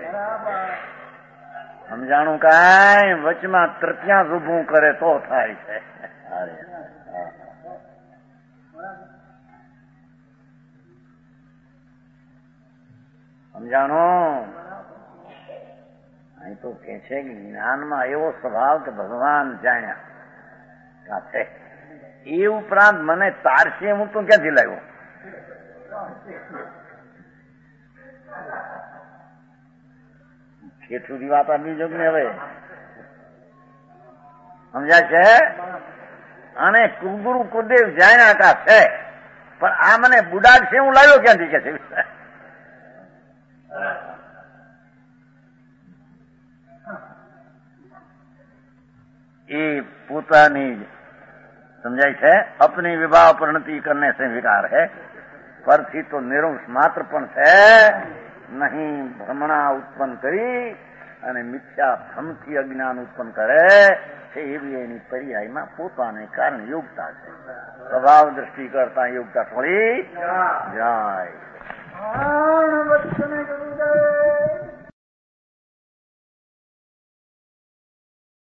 સમજાણું કાંઈ? વચમાં તૃતીયાંશ ઉભું કરે તો થાય છે. સમજાણું? અહીં તો કે છે કે જ્ઞાનમાં એવો સ્વભાવ કે ભગવાન જાણ્યા છે. એ ઉપરાંત મને તારશે હું તો ક્યાંથી લાવ્યો? ખેત સુધી વાત આપી જોગ ને હવે સમજાય છે? અને ગુરુ કુલદેવ જાણ્યા છે, પણ આ મને બુડાક છે હું લાવ્યો ક્યાંથી કે છે? એ પોતાની समझाई है अपनी विवाह प्रणति करने से विकार है, परथी तो निरुंश मात्र पण है नहीं भ्रमणा उत्पन्न करी અને મિથ્યા ભ્રમથી અજ્ઞાન ઉત્પન્ન કરે છે, એવી એની પર્યાયમાં પોતાને કારણે યોગતા છે. સ્વભાવ દ્રષ્ટિ કરતા યોગતા થોડી જાય.